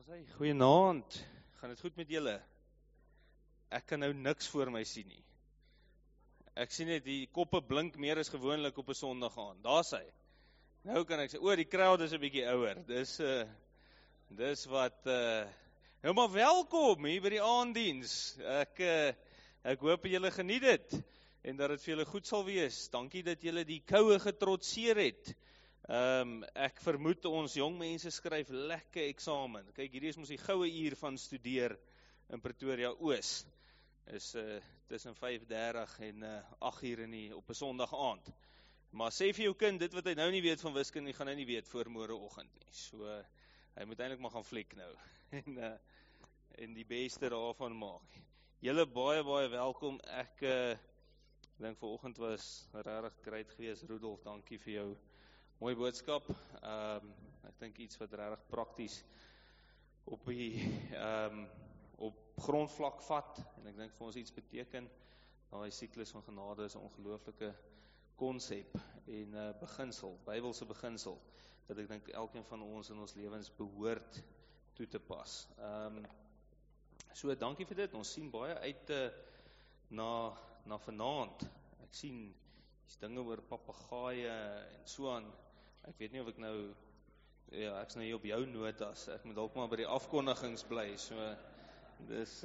Goeienaand, gaan dit goed met julle? Ek kan nou niks voor my sien nie. Ek sien net die koppe blink meer as gewoonlik op 'n Sondag aand. Daar's hy. Nou kan ek sê, die crowd is 'n bietjie ouer. Dis wat nou maar welkom hier by die aanddiens. Ek hoop julle geniet dit en dat dit vir julle goed sal wees. Dankie dat julle die koue getrotseer het. Ek vermoed ons jong mense skryf lekker eksamen. Kyk, hierdie is mos die goue uur van studeer in Pretoria Oos. Is tussen 5:30 en 8:00 op 'n Sondag aand. Maar sê vir jou kind, dit wat hy nou nie weet van wiskunde, gaan hy nie weet voor môreoggend nie. So hy moet eintlik maar gaan fliek nou en die beste daarvan maak. Julle baie welkom. Ek dink vanoggend was regtig great geweest. Rudolf, dankie vir jou mooi boodskap. Ek dink iets wat regtig prakties op grondvlak vat en ek dink vir ons iets beteken. Daai siklus van genade is 'n ongelooflike konsep en beginsel, Bybelse beginsel, dat ek dink elkeen van ons in ons lewens behoort toe te pas. So dankie vir dit. Ons sien baie uit na vanaand. Ek sien dis dinge oor papegaaie en so aan. Ek weet nie of ek nou ek's nou hier op jou notas. Ek moet dalk maar by die afkondigings bly. So dis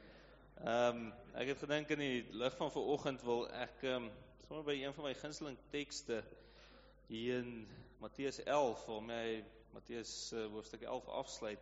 ek het gedink in die lig van vanoggend wil ek sommer by een van my gunsteling tekste hier in Matteus 11, waarmee Matteus hoofstuk 11 afsluit.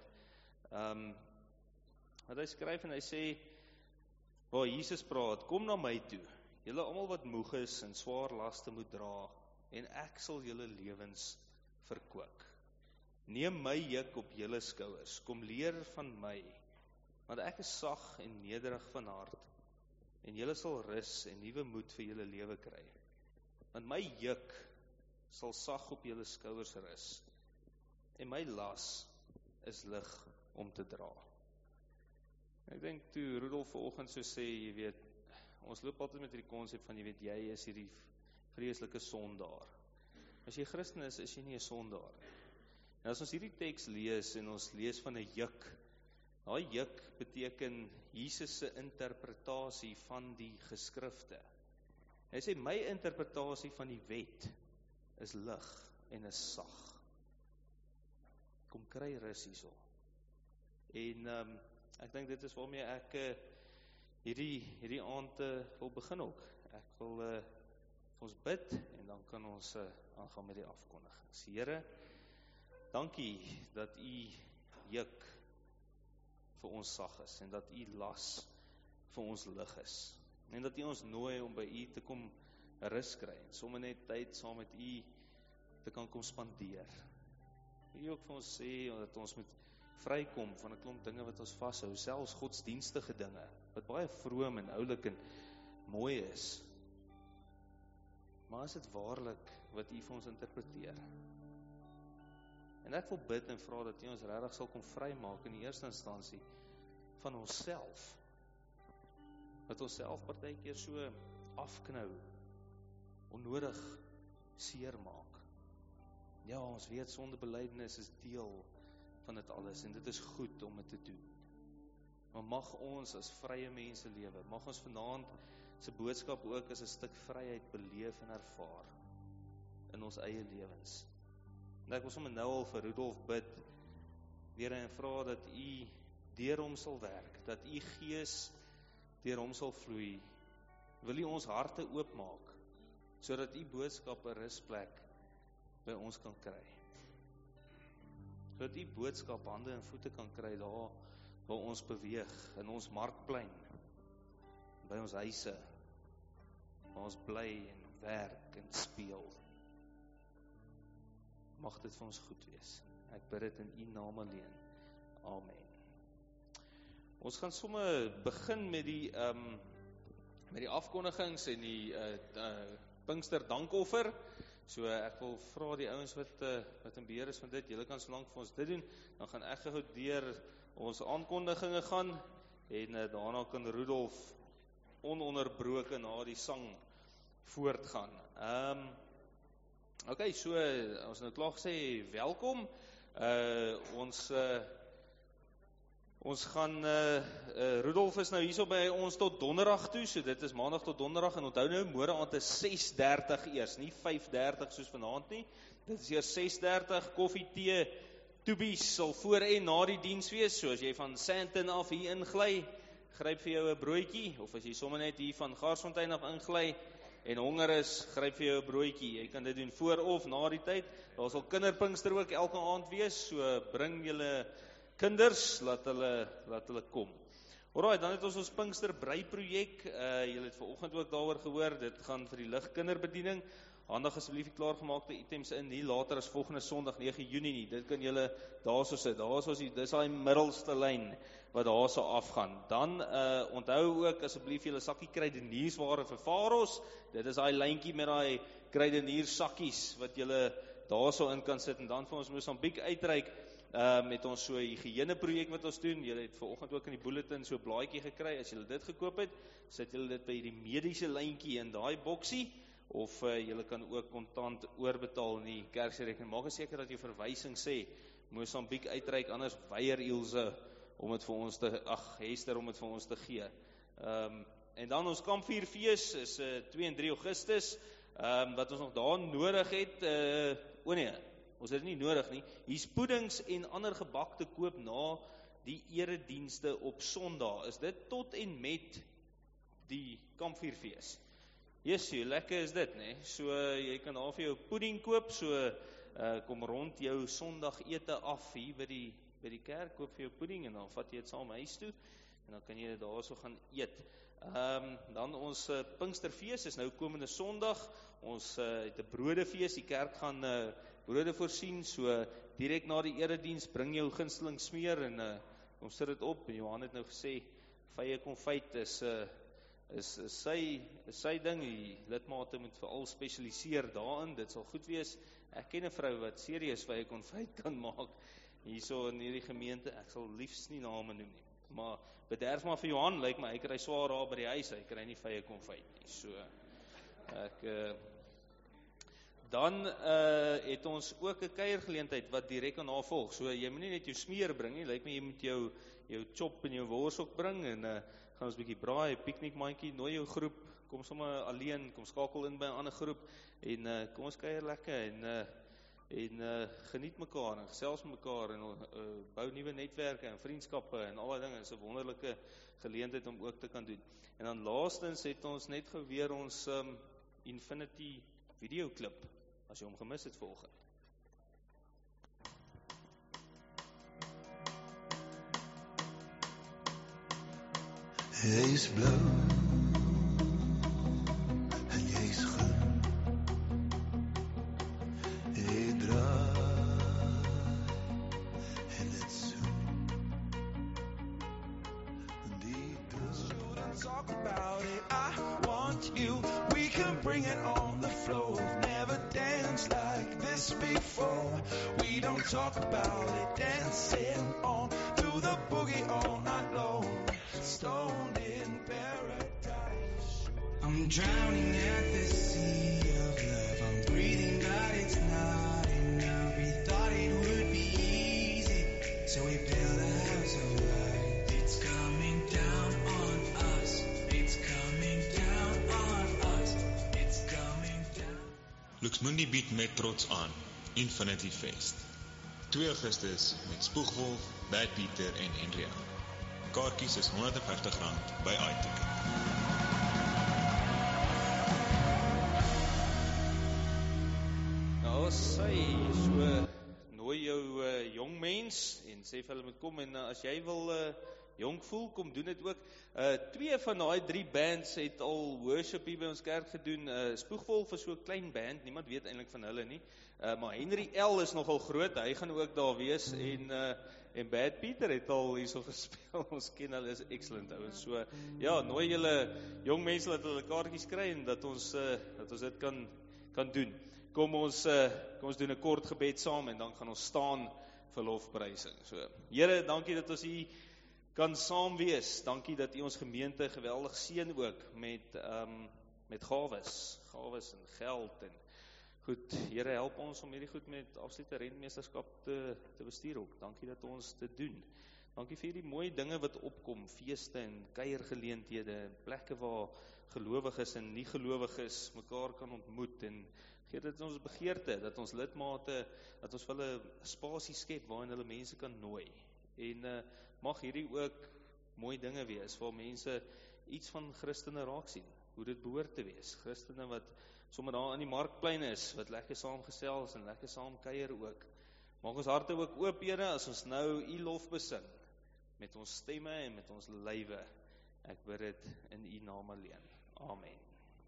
Wat hy skryf en hy sê, waar Jesus praat, kom na my toe, julle almal wat moeg is en swaar laste moet dra, en ek sal julle lewens verkoop. Neem my juk op julle skouers, kom leer van my, want ek is sag en nederig van hart, en julle sal rus en nuwe moed vir julle lewe kry. Want my juk sal sag op julle skouers rus, en my las is lig om te dra. Ek dink toe Rudolf vanoggend so sê, jy weet, ons loop altyd met hierdie konsep van, jy weet, jy is hierdie vreeslike sondaar. As jy Christen is jy nie 'n sondaar. En as ons hierdie teks lees en ons lees van 'n juk, daai juk beteken Jesus se interpretasie van die geskrifte. Hy sê my interpretasie van die wet is lig en is sag. Kom kry rus hierso. En ek dink dit is waarmee ek hierdie aand wil begin ook. Ek wil vir ons bid en dan kan ons aangaan met die afkondigings. Here, dankie dat u juk vir ons sag is en dat u las vir ons lig is. En dat u ons nooi om by u te kom rus kry en sommer net tyd saam met u te kan kom spandeer. U ook vir ons sê dat ons moet vrykom van 'n klomp dinge wat ons vashou, selfs godsdienstige dinge wat baie vroom en oulik en mooi is. Maar is dit waarlik wat u vir ons interpreteer? En ek wil bid en vra dat u ons regtig sal kom vrymaak in die eerste instansie van onsself. Wat onsself partykeer so afknou, onnodig seer maak. Ja, ons weet sondebelydenis is deel van dit alles en dit is goed om dit te doen. Maar mag ons as vrye mense lewe, mag ons vanaand se boodskap ook as 'n stuk vryheid beleef en ervaar in ons eie lewens. En ek wil sommer nou al vir Rudolf bid, Here, en vra dat u deur hom sal werk, dat u gees deur hom sal vloei. Wil u ons harte oopmaak, sodat u boodskap 'n rusplek by ons kan kry. Sodat u boodskap hande en voete kan kry daar waar ons beweeg, in ons markplein, by ons huise, waar ons bly en werk en speel. Mag dit vir ons goed wees. Ek bid dit in u naam alleen. Amen. Ons gaan sommer begin met die afkondigings en die Pinkster dankoffer. So ek wil vra die ouens wat in beheer is van dit, julle kan so lank vir ons dit doen, dan gaan ek gou deur ons aankondiginge gaan en daarna kan Rudolf ononderbroken na die sang voortgaan. Okay, so ons nou klaar gesê welkom. Ons Ons gaan, Rudolf is nou hierso by ons tot donderdag toe, so dit is maandag tot donderdag, en onthou nou, môre aand is 6:30 eers, nie 5:30 soos vanaand nie, dit is eers 6:30, koffie, tee, toebies sal voor en na die diens wees, so as jy van Sandton af hier ingly, gryp vir jou 'n broodjie, of as jy sommer net hier van Garsfontein af ingly, en honger is, gryp vir jou 'n broodjie, jy kan dit doen voor of na die tyd, daar sal kinderpinkster ook elke aand wees, so bring julle kinders, laat hulle kom. Alright, dan het ons Pinkster Breiprojek, julle het vanoggend ook daaroor gehoor, dit gaan vir die ligkinderbediening, handig asseblief die klaargemaakte items in, nie later as volgende Sondag 9 Junie nie, dit kan julle daarso sit, dis die middelste lyn, wat daarso afgaan. Dan onthou ook asseblief julle sakkie kruideniersware vir Faros, dit is daai lyntjie met daai kruidenierssakkies, wat julle daarso in kan sit, en dan vir ons Mosambiek uitreik, met ons so 'n higieneprojek wat ons doen. Julle het vanoggend ook in die bulletin so 'n blaadjie gekry. As julle dit gekoop het, sit julle dit by die mediese lyntjie in daai boksie, of julle kan ook kontant oorbetaal in die kerkrekening. Maak seker dat jy verwysing sê Mosambiek uitreik, anders weier Ilse om dit vir ons Hester om dit vir ons te gee. En dan ons kampvuurfees is 2 en 3 Augustus, wat ons nog daar nodig het, ons het nie nodig nie, hier's puddings en ander gebak te koop na die eredienste op Sondag. Is dit tot en met die kampvuurfees? Jessie, lekker is dit, né? So jy kan daar vir jou pudding koop, so kom rond jou Sondag ete af hier by die kerk, koop vir jou pudding en dan vat jy dit saam huis toe en dan kan jy dit daarso gaan eet. Dan ons Pinksterfees is nou komende Sondag. Ons het 'n broodefees, die kerk gaan brode voorsien, so direk na die erediens bring jou gunsteling smeer en kom sit dit op. En Johan het nou gesê vye konfyt is sy ding. Die lidmate moet veral spesialiseer daarin. Dit sal goed wees. Ek ken 'n vrou wat serieus vye konfyt kan maak hierso in hierdie gemeente. Ek sal liefs nie name noem nie. Maar bederf maar vir Johan, lyk my hy kry swaar daar by die huis. Hy kry nie vye konfyt nie. So Dan het ons ook 'n kuiergeleentheid wat direk aan haar volg. So jy moet nie net jou smeer bring nie, lyk my jy moet jou chop en jou wors ook bring en gaan ons 'n bietjie braai, piknikmandjie, nooi jou groep, kom sommer alleen, kom skakel in by 'n ander groep en kom ons kuier lekker en geniet mekaar en gesels met mekaar en bou nuwe netwerke en vriendskappe en al daai dinge. Is 'n wonderlike geleentheid om ook te kan doen. En dan laastens het ons net geweer ons Infinity videoklip, as jy hom gemis het vanoggend. Hy is blou en jy is groen. Hy draai en dit soen. Die Shouldn't talk about it, I want you. We can bring it on the floor. Never danced like this before. We don't talk about it, dancing on to the boogie all night long. Stoned in paradise. I'm drowning at the sea of love. I'm breathing, but it's not enough. We thought it would be easy, so we built a house of light. It's coming down on us. It's coming down on us. It's coming down. Luxmundi bied met trots aan Infinity Fest. 2 Augustus met Spoegwolf, Bad Pieter en Henria. Kaartjies is R150 by iTicket. Nou sy, so nooi jou jong mens en sê vir hulle moet kom en as jy wil jonk voel, kom doen dit ook. 2 van daai 3 bands het al worship hier by ons kerk gedoen. Spoegwolf is so 'n klein band, niemand weet eintlik van hulle nie. Maar Henry L is nogal groot, hy gaan ook daar wees en Bad Pieter het al hierso gespeel. Ons ken hulle, is excellent ouens. So ja, nooi julle jong mense dat hulle kaartjies kry en dat ons dit kan doen. Kom ons doen 'n kort gebed saam en dan gaan ons staan vir lofprysing. So Here, dankie dat ons hier kan saam wees. Dankie dat U ons gemeente geweldig seën ook met gawes en geld en goed. Here, help ons om hierdie goed met absolute rentmeesterskap te bestuur ook. Dankie dat ons dit doen. Dankie vir die mooi dinge wat opkom, feeste en kuiergeleenthede, plekke waar gelowiges en nie gelowiges mekaar kan ontmoet en gee dit ons begeerte, dat ons lidmate, dat ons vir hulle spasie skep waarin hulle mense kan nooi. En mag hierdie ook mooi dinge wees, waar mense iets van Christene raak sien, hoe dit behoort te wees. Christene wat sommer daar aan die markplein is, wat lekker saam gesels en lekker saam kuier ook. Maak ons harte ook oop, Here, as ons nou U lof besing, met ons stemme en met ons lywe. Ek bid dit in U naam alleen. Amen.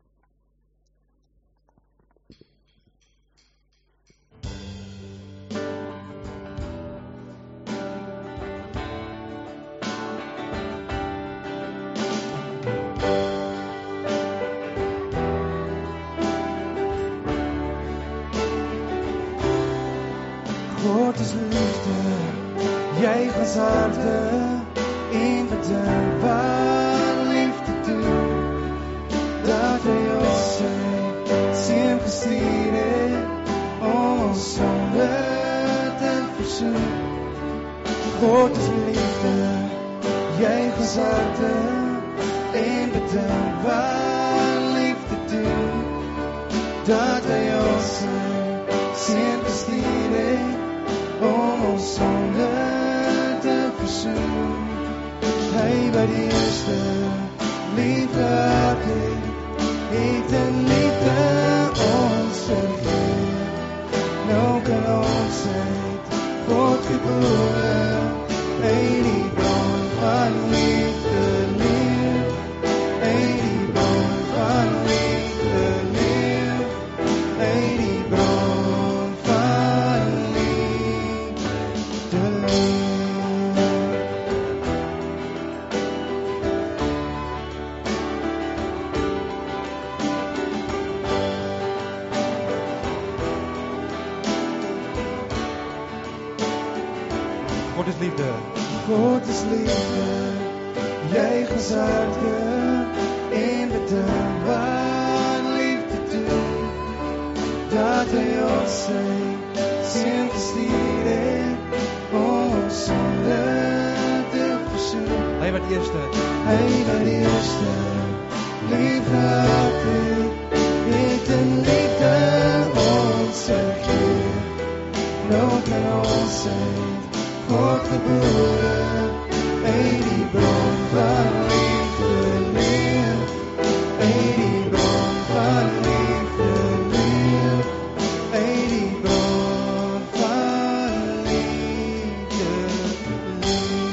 God is liefde, jy was harte en bedink wat liefde doen, dat hy ons sy seun gestuur het om ons sonde te versoen. God is liefde, jy was harte en bedink wat liefde doen, dat hy ons sy seun gestuur het om ons sonde te versoen. Hy wat die eerste liefde het in liefde ons vergeet. Nou kan ons uit God gebore, uit die bron van liefde leef, uit die bron van liefde leef, uit die bron van liefde leef. God is liefde. God is liefde, jy gesaagde en bedink wat liefde doen, dat hy ons sy seun gestuur het om ons sonde te versoen. Hy wat eerste liefde het in liefde ons vergeet. Nou kan ons uit God gebore, uit die bron van liefde leef, uit die bron van liefde leef, uit die bron van liefde leef.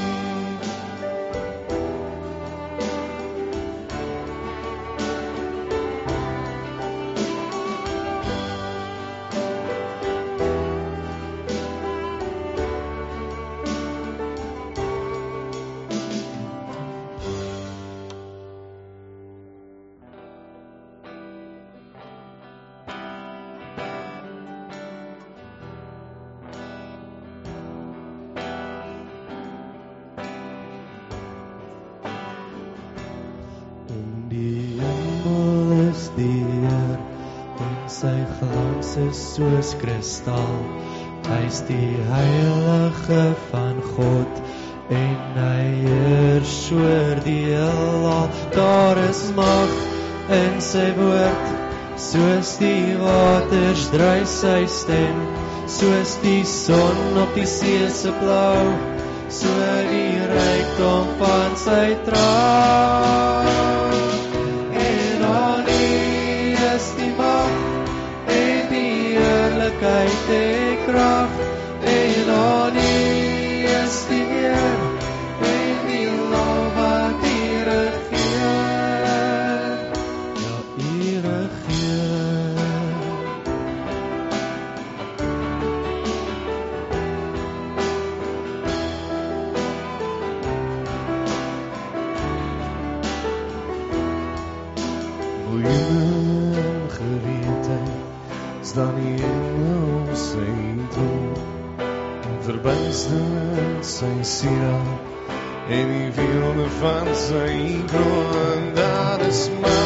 In die hemel is die Heer, en sy glans is soos kristal. Hy is die heilige van God, en hy heers oor die heelal. Daar is mag in sy woord, soos die waters dryf sy stem, soos die son op die see se blou, so die rykdom van sy trou. En aan U is die mag en die heerlikheid en krag, en aan U is die eer en die lof wat U regeer. Ja, U regeer. Miljoene gewete staan die engel sy troon, verbuisterd sy sieraad en die weelde van sy kroon. Daar is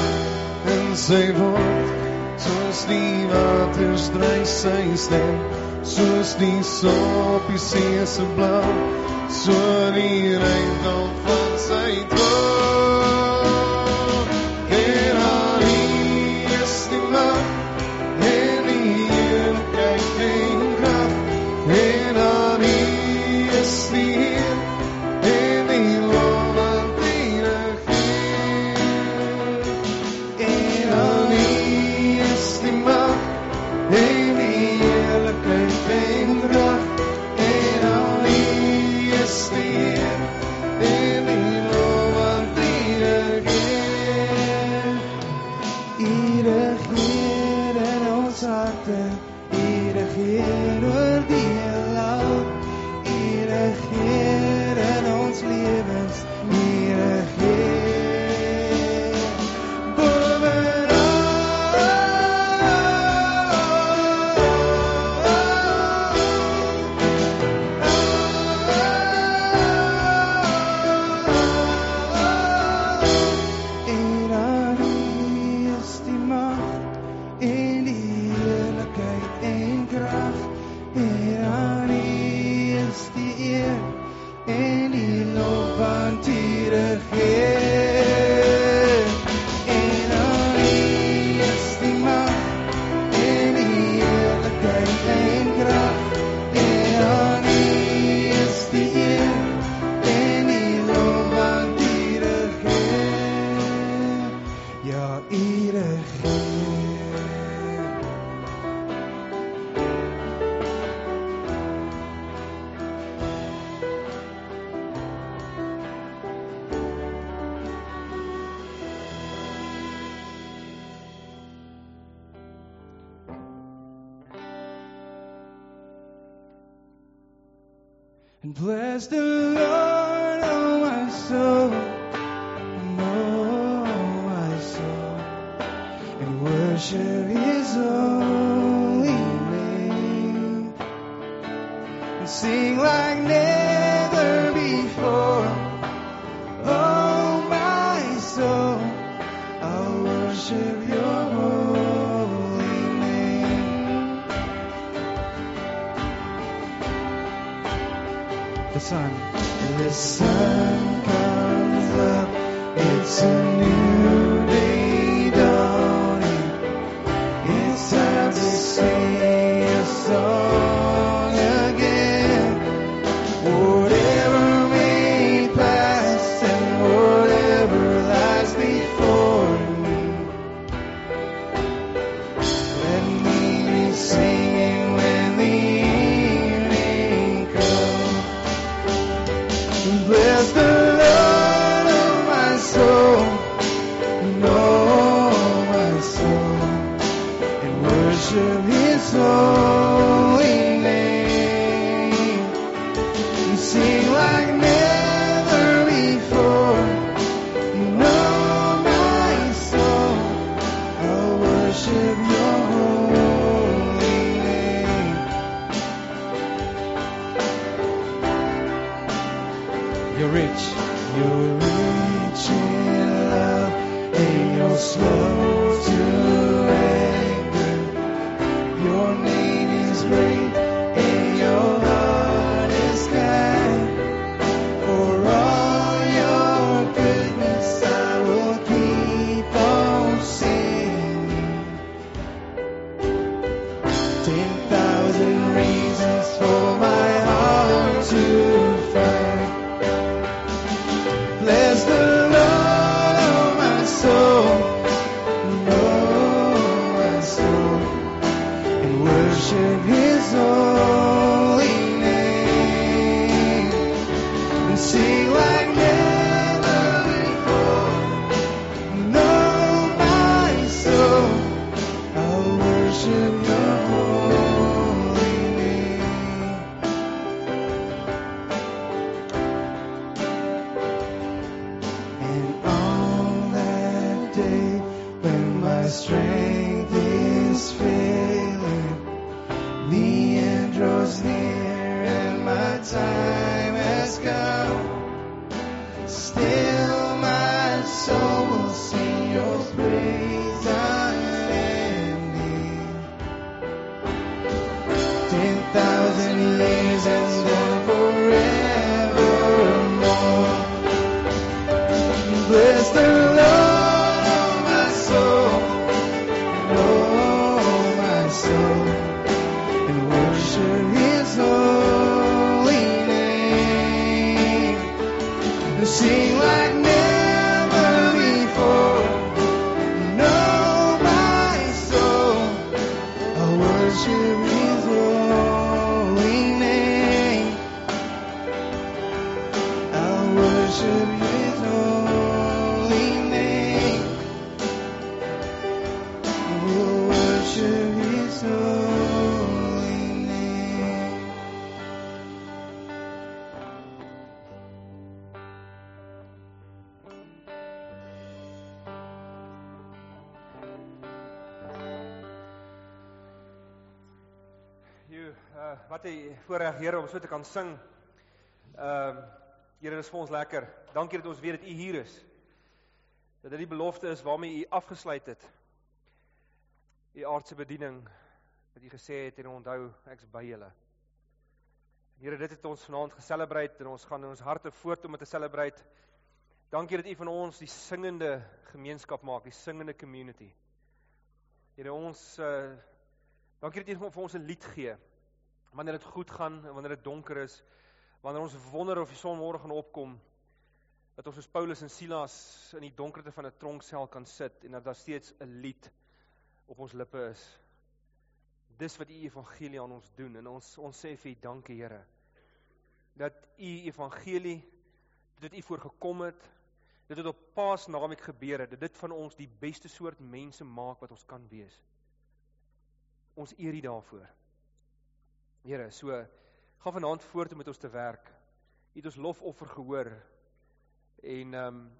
mag in sy woord, soos die waters dryf sy stem, soos die son op die see se blou, so die reindal van sy troon. En aan U is die mag, en die heerlikheid en krag, en aan U is die Heer, en die lof wat ewig is. En aan U is die mag, en die heerlikheid en krag, en aan U is die Heer, en die lof wat ewig is. U regeer in ons harte, U regeer oor die heelal, U regeer in ons lewens, U regeer bovenal. En aan U is die mag, en die heerlikheid en krag, en aan U is die eer, en die lof want U regeer. En aan U is die mag, en die heerlikheid en krag, en aan U is die eer, en die lof want U regeer. Ja, U regeer. And bless the Lord, oh my soul, and oh my soul, and worship His holy name, and sing like never before. Oh my soul, I'll worship Your holy name. The sun comes up, it's a new day dawning. It's time to sing a song again. Whatever may pass and whatever lies before me, let me be singing when the evening comes. Bless the Lord, oh my soul, and oh my soul, and worship His holy name, and sing like never before. And oh my soul, I'll worship Your holy name. You're rich in love, and You're slow to anger. Your name is great, and Your heart is kind. For all Your goodness, I will keep on singing. 10,000 reasons for my heart to find. Bless the Lord, oh my soul, and oh my soul, and worship His holy name, and sing like never before. And oh my soul, I'll worship Your holy name. And on that day when my strength is failing, the end draws near and my time has come, still my soul will sing Your praise unending. sing like never before. Know my soul, I worship His holy name. I worship His holy name. We'll worship His holy name. Wat 'n voorreg, Here, om so te kan sing. Here, dit is vir ons lekker. Dankie dat ons weet dat U hier is. Dat dit die belofte is waarmee U afgesluit het. U aardse bediening, wat U gesê het en onthou, ek's by julle. Here, dit het ons vanaand geselebreit en ons gaan in ons harte voort om dit te celebrate. Dankie dat U van ons die singende gemeenskap maak, die singende community. Here, dankie dat U vir ons 'n lied gee. Wanneer dit goed gaan en wanneer dit donker is, wanneer ons wonder of die son môre gaan opkom, dat ons soos Paulus en Silas in die donkerte van 'n tronksel kan sit en dat daar steeds 'n lied op ons lippe is. Dis wat U evangelie aan ons doen en ons sê vir U dankie, Here, dat U evangelie, dat U voorgekom het, dat dit op Paasnaweek gebeur het, dat dit van ons die beste soort mense maak wat ons kan wees. Ons eer U daarvoor. Here, so, gaan vanaand voort om met ons te werk. U het ons lofoffer gehoor en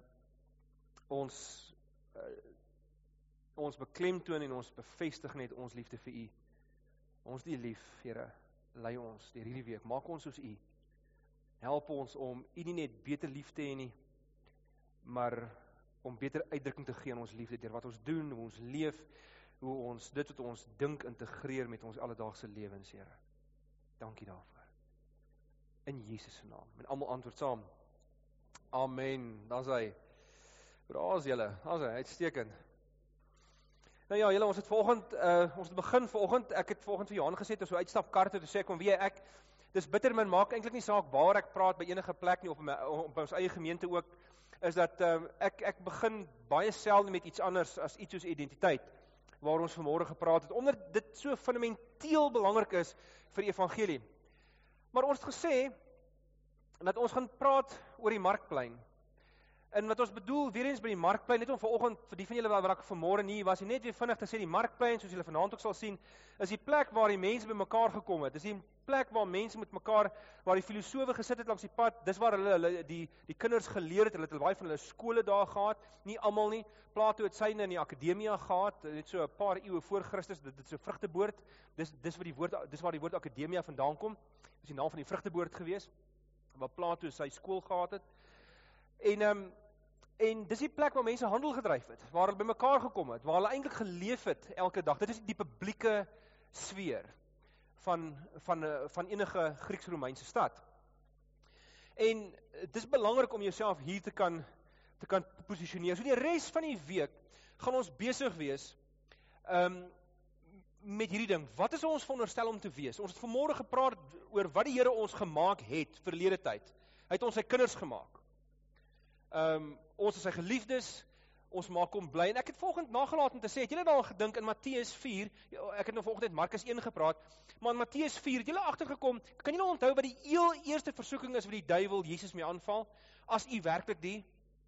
ons beklemtoon en ons bevestig net ons liefde vir U. Ons die lief, Here, lei ons deur hierdie week. Maak ons soos U. Help ons om U nie net beter lief te hê nie, maar om beter uitdrukking te gee aan ons liefde deur wat ons doen, hoe ons leef, hoe ons dit wat ons dink integreer met ons alledaagse lewens, Here. Dankie daarvoor. In Jesus se naam. En almal antwoord saam. Amen. Daar's hy. Daar's julle. Daar's hy. Uitstekend. Nou ja, julle, ons het begin vanoggend. Ek het vanoggend vir Johan gesê toe so uitstapkar toe sê ek kom weer dis bitter min maak eintlik nie saak waar ek praat by enige plek nie of op ons eie gemeente ook is dat ek begin baie selde met iets anders as iets soos identiteit waar ons vanmôre gepraat het omdat dit so fundamenteel belangrik is vir die evangelie. Maar ons het gesê dat ons gaan praat oor die markplein. En wat ons bedoel, weer eens by die markplein, net om vanoggend, vir die van julle wat ek vanmôre nie was, net weer vinnig te sê, die markplein, soos julle vanaand ook sal sien, is die plek waar die mense by mekaar gekom het. Dis die plek waar mense met mekaar, waar die filosofe gesit het langs die pad, dis waar hulle die kinders geleer het, hulle het baie van hulle skole daar gehad, nie almal nie. Plato het syne in die akademia gehad, net so 'n paar eeue voor Christus, dit is 'n vrugteboord, dis waar die woord akademia vandaan kom, dis die naam van die vrugteboord gewees, waar Plato sy skool gehad het. En dis die plek waar mense handel gedryf het, waar hulle by mekaar gekom het, waar hulle eintlik geleef het elke dag. Dit is die publieke sfeer van enige Grieks-Romeinse stad. En dis belangrik om jouself hier te kan posisioneer. So die res van die week gaan ons besig wees met hierdie ding. Wat is ons veronderstel om te wees? Ons het vanmôre gepraat oor wat die Here ons gemaak het verlede tyd. Hy het ons sy kinders gemaak. Ons is sy geliefdes, ons maak hom bly. En ek het volgende nagelaat om te sê, het julle al gedink in Matteus 4, ek het nou volgende net Markus 1 gepraat, maar in Matteus 4, het julle agtergekom, kan julle onthou wat die eerste versoeking is wat die duiwel Jesus mee aanval, as u werklik die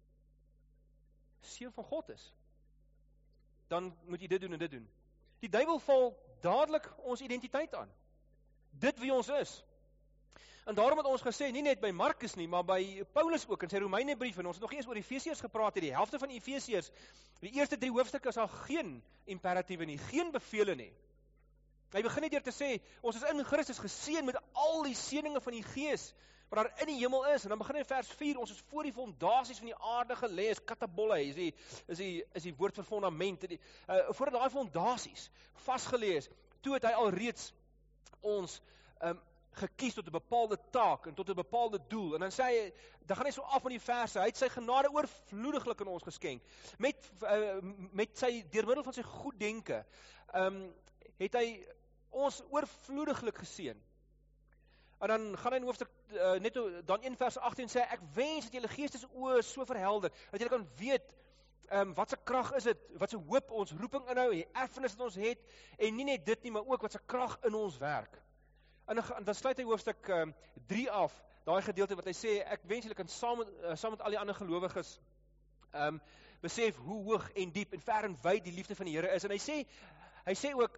seun van God is, dan moet jy dit doen en dit doen. Die duiwel val dadelik ons identiteit aan, dit wie ons is. En daarom het ons gesê, nie net by Markus nie, maar by Paulus ook, in sy Romeinebrief, en ons het nog eers oor Efesiërs gepraat, die helfte van Efesiërs, die eerste 3 hoofstukke is al geen imperatiewe nie, geen bevele nie. Hy begin net deur te sê, ons is in Christus geseën met al die seëninge van die Gees, wat daar in die hemel is, en dan begin in vers 4, ons is voor die fondasies van die aarde gelê, is katabolle, is die woord vir fondament, voordat daai fondasies vasgelê is, toe het hy al reeds ons gekies tot 'n bepaalde taak en tot 'n bepaalde doel. En dan sê hy, dan gaan hy so af van die verse, hy het sy genade oorvloediglik aan ons geskenk. Met sy deur middel van sy goed denke, het hy ons oorvloediglik geseën. En dan gaan hy in hoofstuk net dan 1 vers 18 sê, ek wens dat julle geestesoë so verhelder, dat julle kan weet, wat se krag is dit, wat se hoop ons roeping inhou, die erfenis wat ons het, en nie net dit nie, maar ook wat se krag in ons werk. En dan sluit hy hoofstuk 3 af, daai gedeelte wat hy sê, ek wens julle kan saam met al die ander gelowiges besef hoe hoog en diep en ver en wyd die liefde van die Here is. En hy sê ook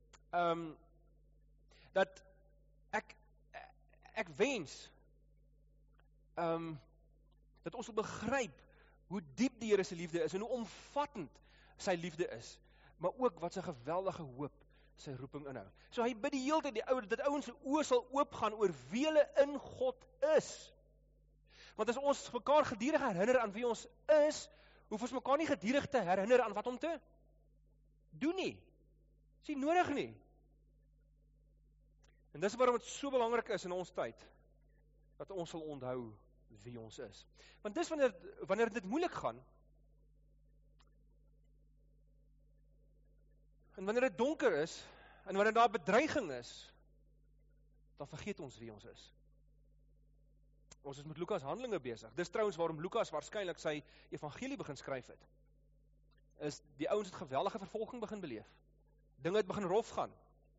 dat ek wens dat ons wil begryp hoe diep die Here se liefde is en hoe omvattend sy liefde is, maar ook wat sy geweldige hoop sy roeping inhou. So hy bid die hele tyd dat ouens se oë sal oopgaan oor wie hulle in God is. Want as ons mekaar gedurig herinner aan wie ons is, hoef ons mekaar nie gedurig te herinner aan wat om te doen nie. Is nie nodig nie. En dis waarom dit so belangrik is in ons tyd, dat ons sal onthou wie ons is. Want dis wanneer dit moeilik gaan, en wanneer dit donker is, en wanneer daar bedreiging is, dan vergeet ons wie ons is. Ons is met Lukas Handelinge besig. Dis trouwens waarom Lukas waarskynlik sy evangelie begin skryf het. Is die ouens het geweldige vervolging begin beleef. Dinge het begin rof gaan.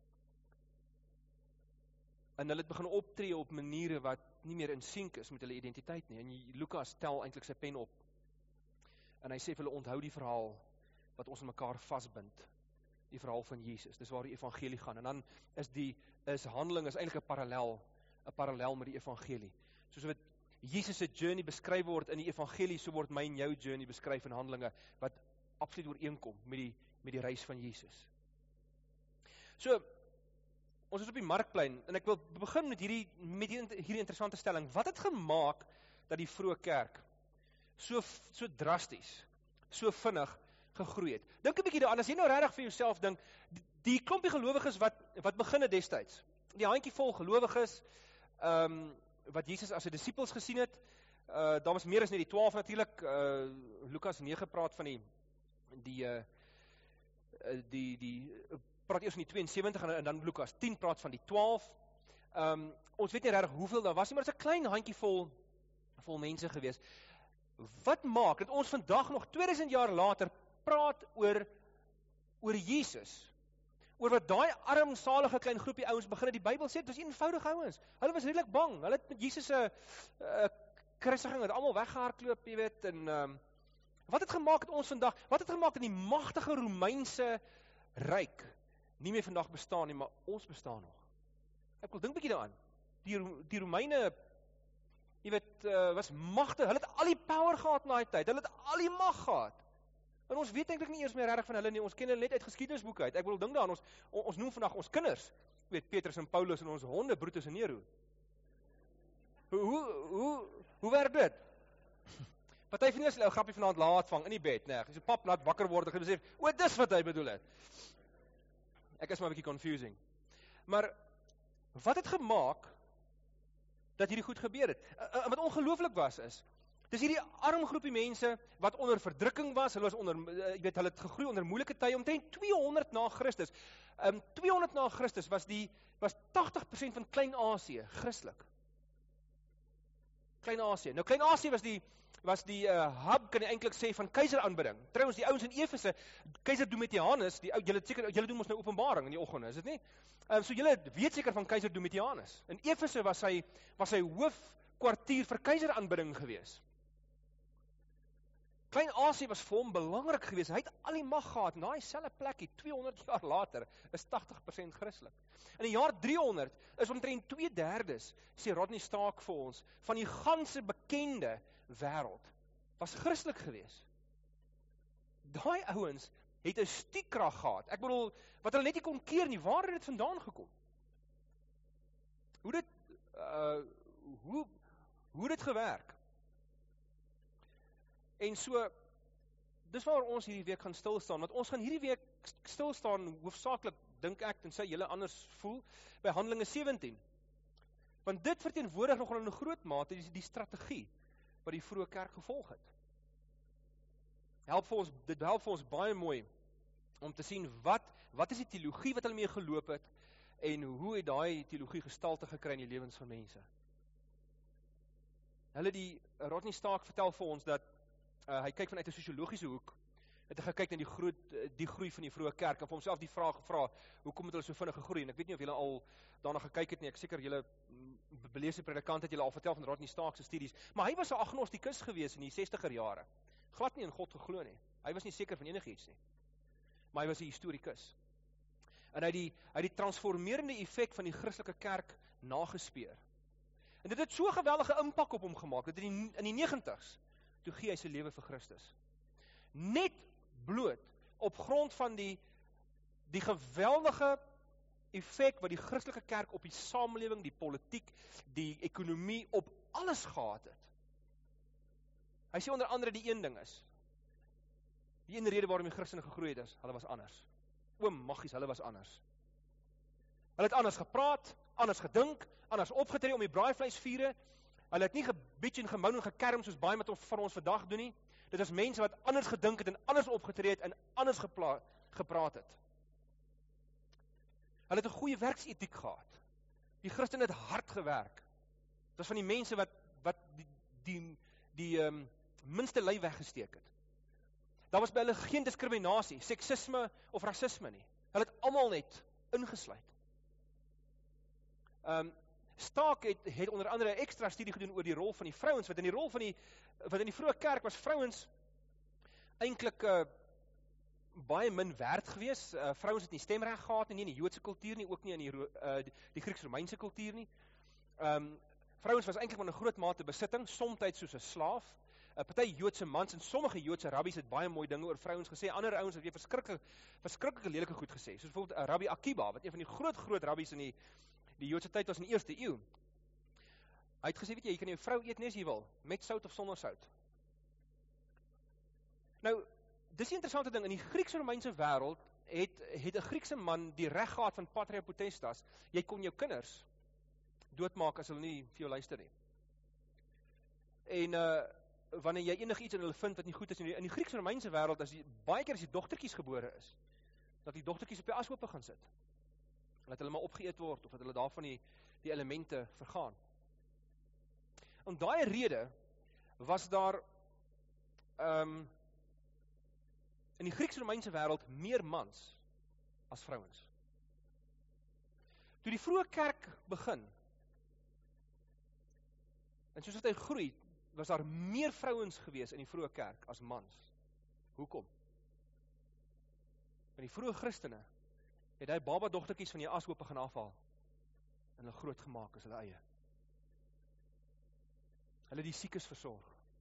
En hulle het begin optree op maniere wat nie meer in synk is met hulle identiteit nie. En Lukas tel eintlik sy pen op. En hy sê vir hulle, onthou die verhaal wat ons in mekaar vasbind. Die verhaal van Jesus. Dis waar die evangelie gaan. En dan is Handeling is eintlik 'n parallel met die evangelie. Soos wat Jesus se journey beskryf word in die evangelie, so word my en jou journey beskryf in Handelinge, wat absoluut ooreenkom met die reis van Jesus. So, ons is op die markplein, en ek wil begin met hierdie interessante stelling. Wat het gemaak dat die vroeë kerk so drasties, so vinnig gegroei het? Dink 'n bietjie daaraan, as jy nou regtig vir jouself dink, die klompie gelowiges wat begin het destyds, die handjievol gelowiges, wat Jesus as sy disippels gesien het, daar was meer as net die 12 natuurlik, Lukas 9 praat van die praat eers van die 72 en dan Lukas 10 praat van die 12. Ons weet nie regtig hoeveel daar was nie, maar dit is 'n klein handjievol vol mense gewees. Wat maak dat ons vandag nog 2000 jaar later praat oor Jesus? Oor wat daai armsalige klein groepie ouens begin het, die Bybel sê, dit was eenvoudige ouens. Hulle was redelik bang. Hulle het met Jesus se kruisiging het almal weggehardloop, jy weet, en wat het gemaak dat ons vandag, wat het gemaak dat die magtige Romeinse ryk nie meer vandag bestaan nie, maar ons bestaan nog? Ek wil dink 'n bietjie daaraan. Die Romeine, jy weet, was magtig. Hulle het al die power gehad in daai tyd. Hulle het al die mag gehad. En ons weet eintlik nie eers meer regtig van hulle nie. Ons ken hulle net uit geskiedenisboeke uit. Ek wil dink daaraan, ons noem vandag ons kinders, jy weet, Petrus en Paulus en ons honde, Brutus en Nero. Hoe werk dit? Party van julle is 'n grappie vanaand laat vang in die bed, nee. As 'n pap laat wakker word, en besef, o, dis wat hy bedoel het. Ek is maar 'n bietjie confusing. Maar wat het gemaak dat hierdie goed gebeur het? Wat ongelooflik was is, dis hierdie arm groepie mense wat onder verdrukking was, hulle was jy weet, hulle het gegroei onder moeilike tye, omtrent 200 na Christus. 200 na Christus was 80% van Klein-Asië Christelik. Klein-Asië. Nou Klein-Asië was die hub, kan jy eintlik sê, van keiseraanbidding. Trouwens, die ouens in Efese, keiser Domitianus, julle doen ons nou Openbaring in die oggende, is dit nie? So julle weet seker van keiser Domitianus. In Efese was sy hoofkwartier vir keiseraanbidding gewees. Klein-Asië was vir hom belangrik geweest. Hy het al die mag gehad. Na dieselfde plekkie 200 jaar later is 80% Christelik. In die jaar 300 is omtrent 2/3, sê Rodney Stark vir ons, van die ganse bekende wêreld was Christelik geweest. Daai ouens het 'n stiekkrag gehad. Ek bedoel, wat hulle net nie kon keer nie. Waar het dit vandaan gekom? Hoe dit gewerk? En so, dis waar ons hierdie week gaan stilstaan, want ons gaan hierdie week stilstaan, hoofsaaklik, dink ek, tensy julle anders voel, by Handelinge 17. Want dit verteenwoordig nogal in 'n groot mate die strategie wat die vroeë kerk gevolg het. Dit help vir ons baie mooi om te sien wat is die teologie wat hulle mee geloop het, en hoe het daai teologie gestalte gekry in die lewens van mense. Rodney Stark vertel vir ons dat hy kyk vanuit 'n sosiologiese hoek, het hy gekyk na die groei van die vroeë kerk, en vir homself die vraag gevra, hoekom het hulle so vinnig gegroei, en ek weet nie of julle al daarna gekyk het nie, ek seker julle beleefde predikant het julle al vertel van Rodney Stark se studies, maar hy was 'n agnostikus gewees in die 60er jare, glad nie in God geglo nie, hy was nie seker van enigiets nie, maar hy was 'n historikus, en hy het die transformerende effek van die Christelike kerk nagespeur, en dit het so geweldige impak op hom gemaak, dat in die 90's, toe gee hy sy lewe vir Christus, net bloot op grond van die geweldige effek wat die Christelike kerk op die samelewing, die politiek, die ekonomie, op alles gehad het. Hy sê onder andere die een ding is, die ene rede waarom die Christene gegroei het is, hulle was anders. Magies, hulle was anders. Hulle het anders gepraat, anders gedink, anders opgetree om die braaivleisvure, hulle het nie gebietjie en gemou en gekerm soos baie wat van ons vandag doen nie. Dit is mense wat anders gedink het en anders opgetree het en anders gepraat het. Hulle het 'n goeie werksetiek gehad. Die Christene het hard gewerk. Dit was van die mense wat die minste lei weggesteek het. Daar was by hulle geen diskriminasie, seksisme of rasisme nie. Hulle het almal net ingesluit. Stark het onder andere 'n ekstra studie gedoen oor die rol van die vrouens, wat in die vroeë kerk was vrouens eintlik baie min werd gewees. Vrouens het nie stemreg gehad nie in die Joodse kultuur nie, ook nie in die Grieks-Romeinse kultuur nie. Vrouens was eintlik maar 'n groot mate besitting, somtyds soos 'n slaaf. Party Joodse mans en sommige Joodse rabbies het baie mooi dinge oor vrouens gesê. Ander ouens het weer verskriklike lelike goed gesê. Soos byvoorbeeld Rabbi Akiba, wat een van die groot rabbies in die Joodse tyd was in die 1ste eeu. Hy het gesê, weet jy kan jou vrou eet nie as jy wil, met sout of sonder sout. Nou, dis 'n interessante ding, in die Grieks-Romeinse wêreld het 'n Griekse man die reg gehad van patria potestas, jy kon jou kinders doodmaak as hulle nie vir jou luister nie. En wanneer jy enigiets in hulle vind wat nie goed is, in die Grieks-Romeinse wêreld, baie keer as die dogtertjies gebore is, dat die dogtertjies op die ashoop begin sit, dat hulle maar opgeëet word, of dat hulle daarvan die elemente vergaan. Om daai rede was daar in die Grieks-Romeinse wêreld meer mans as vrouens. Toe die vroeë kerk begin, en soos hy groei, was daar meer vrouens gewees in die vroeë kerk as mans. Hoekom? In die vroeë Christene het hy baba dogtertjies van die ashoop begin afhaal en hulle groot gemaak as hulle eie. Hulle die siekes versorg.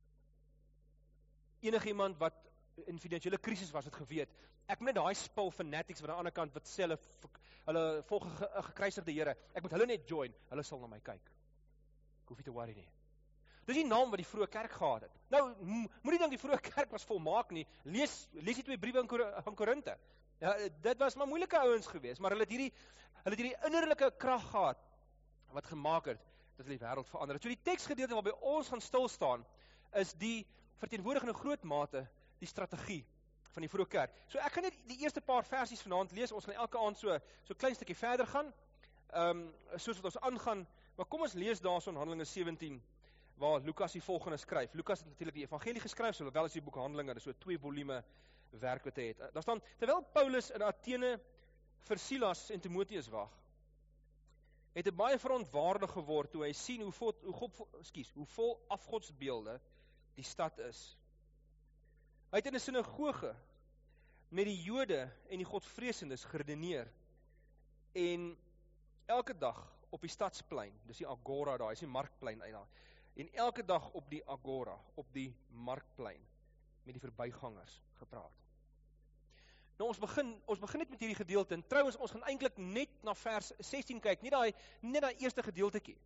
Enige iemand wat in finansiële krisis was het geweet, ek moet net daai spul fanatics van die ander kant wat sê hulle volg 'n gekruisigde Here, ek moet hulle net join, hulle sal na my kyk. Ek hoef nie te worry nie. Dis die naam wat die vroeë kerk gehad het. Nou, moenie dink die vroeë kerk was volmaak nie. Lees die 2 briewe aan Korinte. Ja, dit was maar moeilike ouens geweest, maar hulle het hierdie innerlike krag gehad wat gemaak het dat hulle die wêreld verander het. So die teksgedeelte waarby ons gaan stil staan is die verteenwoordigende groot mate die strategie van die vroeë kerk. So ek gaan net die eerste paar versies vanaand lees. Ons gaan elke aand so klein stukkie verder gaan. Soos wat ons aangaan, maar kom ons lees daarson Handelinge 17 waar Lukas die volgende skryf. Lukas het natuurlik die evangelie geskryf, sowel as die boek Handelinge, dis so 2 volume werk wat hy het. Daar staan, terwyl Paulus in Athene vir Silas en Timoteus wag, het hy baie verontwaardig geword toe hy sien hoe vol afgodsbeelde die stad is. Hy het in 'n sinagoge met die Jode en die Godvreesendes geredeneer en elke dag op die stadsplein, dis die agora daar, is die markplein uit daar, en elke dag op die agora, op die markplein, met die verbygangers gepraat. Nou ons begin net met hierdie gedeelte, en trouwens ons gaan eintlik net na vers 16 kyk, nie daai eerste gedeeltetjie.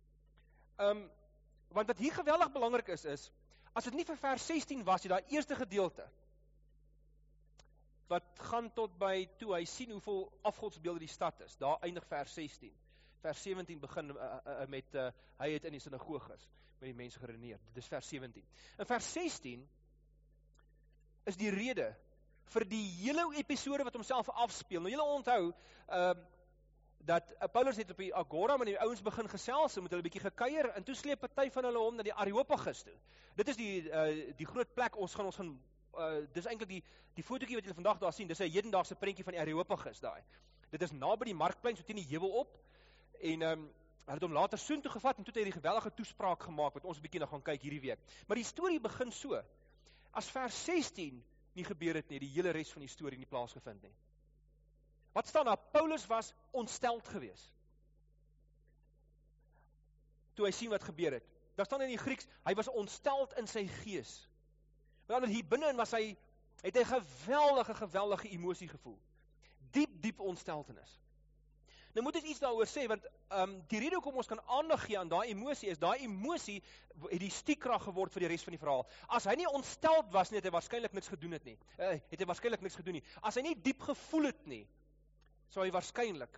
Want wat hier geweldig belangrik is, as dit nie vir vers 16 was, daai eerste gedeelte, wat gaan tot by toe hy sien hoeveel afgodsbeelde die stad is, daar eindig vers 16. Vers 17 begin met, hy het in die sinagoges met die mense geredeneer, dit is vers 17. In vers 16 is die rede vir die hele episode wat homself afspeel. Nou julle onthou, dat Paulus het op die Agora met die ouens begin gesels, met hulle 'n bietjie gekuier, en toe sleep party van hulle hom na die Areopagus toe. Dit is die groot plek, ons gaan dis eintlik die fotootjie wat julle vandag daar sien, dis 'n hedendaagse prentjie van die Areopagus daai. Dit is naby die markplein, so teen die heuwel op, en hulle het hom later soontoe gevat, en toe het hy die geweldige toespraak gemaak, wat ons 'n bietjie nou gaan kyk hierdie week. Maar die storie begin so, as vers 16 nie gebeur het nie, die hele res van die storie nie plaasgevind nie. Wat staan daar? Paulus was ontsteld gewees. Toe hy sien wat gebeur het. Daar staan in die Grieks, hy was ontsteld in sy gees. Want hier binne was hy, het hy geweldige emosie gevoel. Diep ontsteltenis. Nou moet ek iets daaroor sê, want die rede hoekom ons kan aandag gee aan daai emosie, is daai emosie het die stiekkrag geword vir die res van die verhaal. As hy nie ontsteld was nie, het hy waarskynlik niks gedoen het nie. As hy nie diep gevoel het nie, sou hy waarskynlik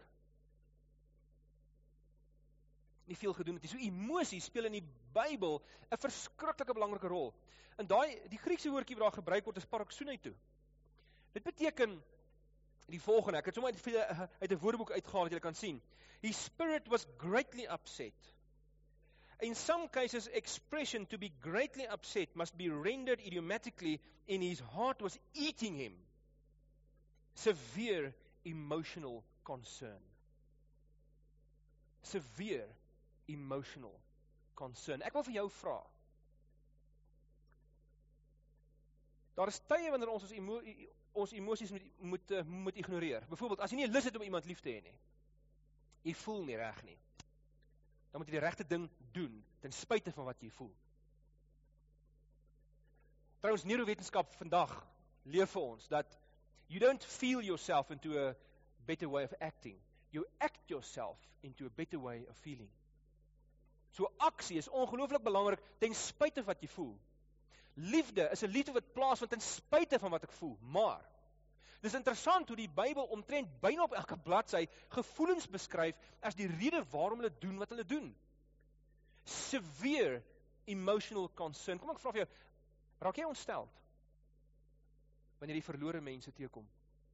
nie veel gedoen het nie. So emosie speel in die Bybel 'n verskriklike belangrike rol. En die Griekse woordjie wat daar gebruik word is paraksuneitou. Dit beteken die volgende, ek het sommer uit 'n woordeboek uitgehaal wat julle kan sien. His spirit was greatly upset. In some cases, expression to be greatly upset must be rendered idiomatically in his heart was eating him. Severe emotional concern. Severe emotional concern. Ek wil vir jou vra. Daar is tye wanneer ons ons emosies moet ignoreer. Byvoorbeeld, as jy nie lus het om iemand lief te hê nie. Jy voel nie reg nie. Dan moet jy die regte ding doen, ten spyte van wat jy voel. Trouwens, neurowetenskap vandag leer vir ons, dat you don't feel yourself into a better way of acting. You act yourself into a better way of feeling. So aksie is ongelooflik belangrik, ten spyte wat jy voel. Liefde is 'n liefde wat plaasvind ten spyte van wat ek voel, maar dis interessant hoe die Bybel omtrent byna op elke bladsy gevoelens beskryf as die rede waarom hulle doen wat hulle doen. Severe emotional concern. Kom ek vra vir jou, raak jy ontsteld wanneer jy verlore mense teekom?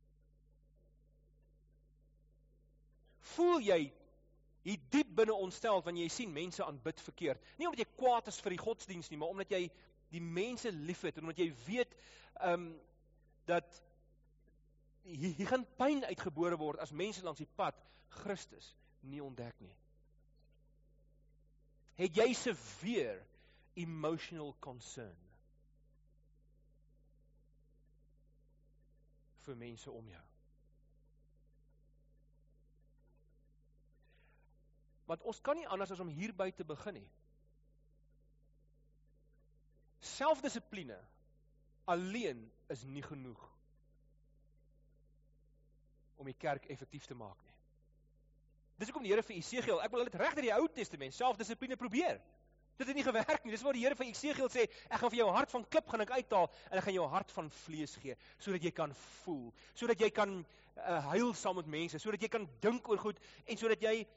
Voel jy hier diep binne ontsteld wanneer jy sien mense aanbid verkeerd? Nie omdat jy kwaad is vir die godsdienst nie, maar omdat jy die mense liefhet, en omdat jy weet dat hier gaan pyn uitgebore word as mense langs die pad Christus nie ontdek nie. Het jy severe emotional concern vir mense om jou? Want ons kan nie anders as om hierby te begin nie. Selfdissipline alleen is nie genoeg om die kerk effektief te maak nie. Dis hoekom die Here vir Esegiel, ek wil dit reg uit die Ou Testament, selfdissipline probeer. Dit het nie gewerk nie. Dis waar die Here vir Esegiel sê, ek gaan vir jou hart van klip gaan ek uithaal en ek gaan jou hart van vlees gee, sodat jy kan voel, sodat jy kan huil saam met mense, sodat jy kan dink oor goed en sodat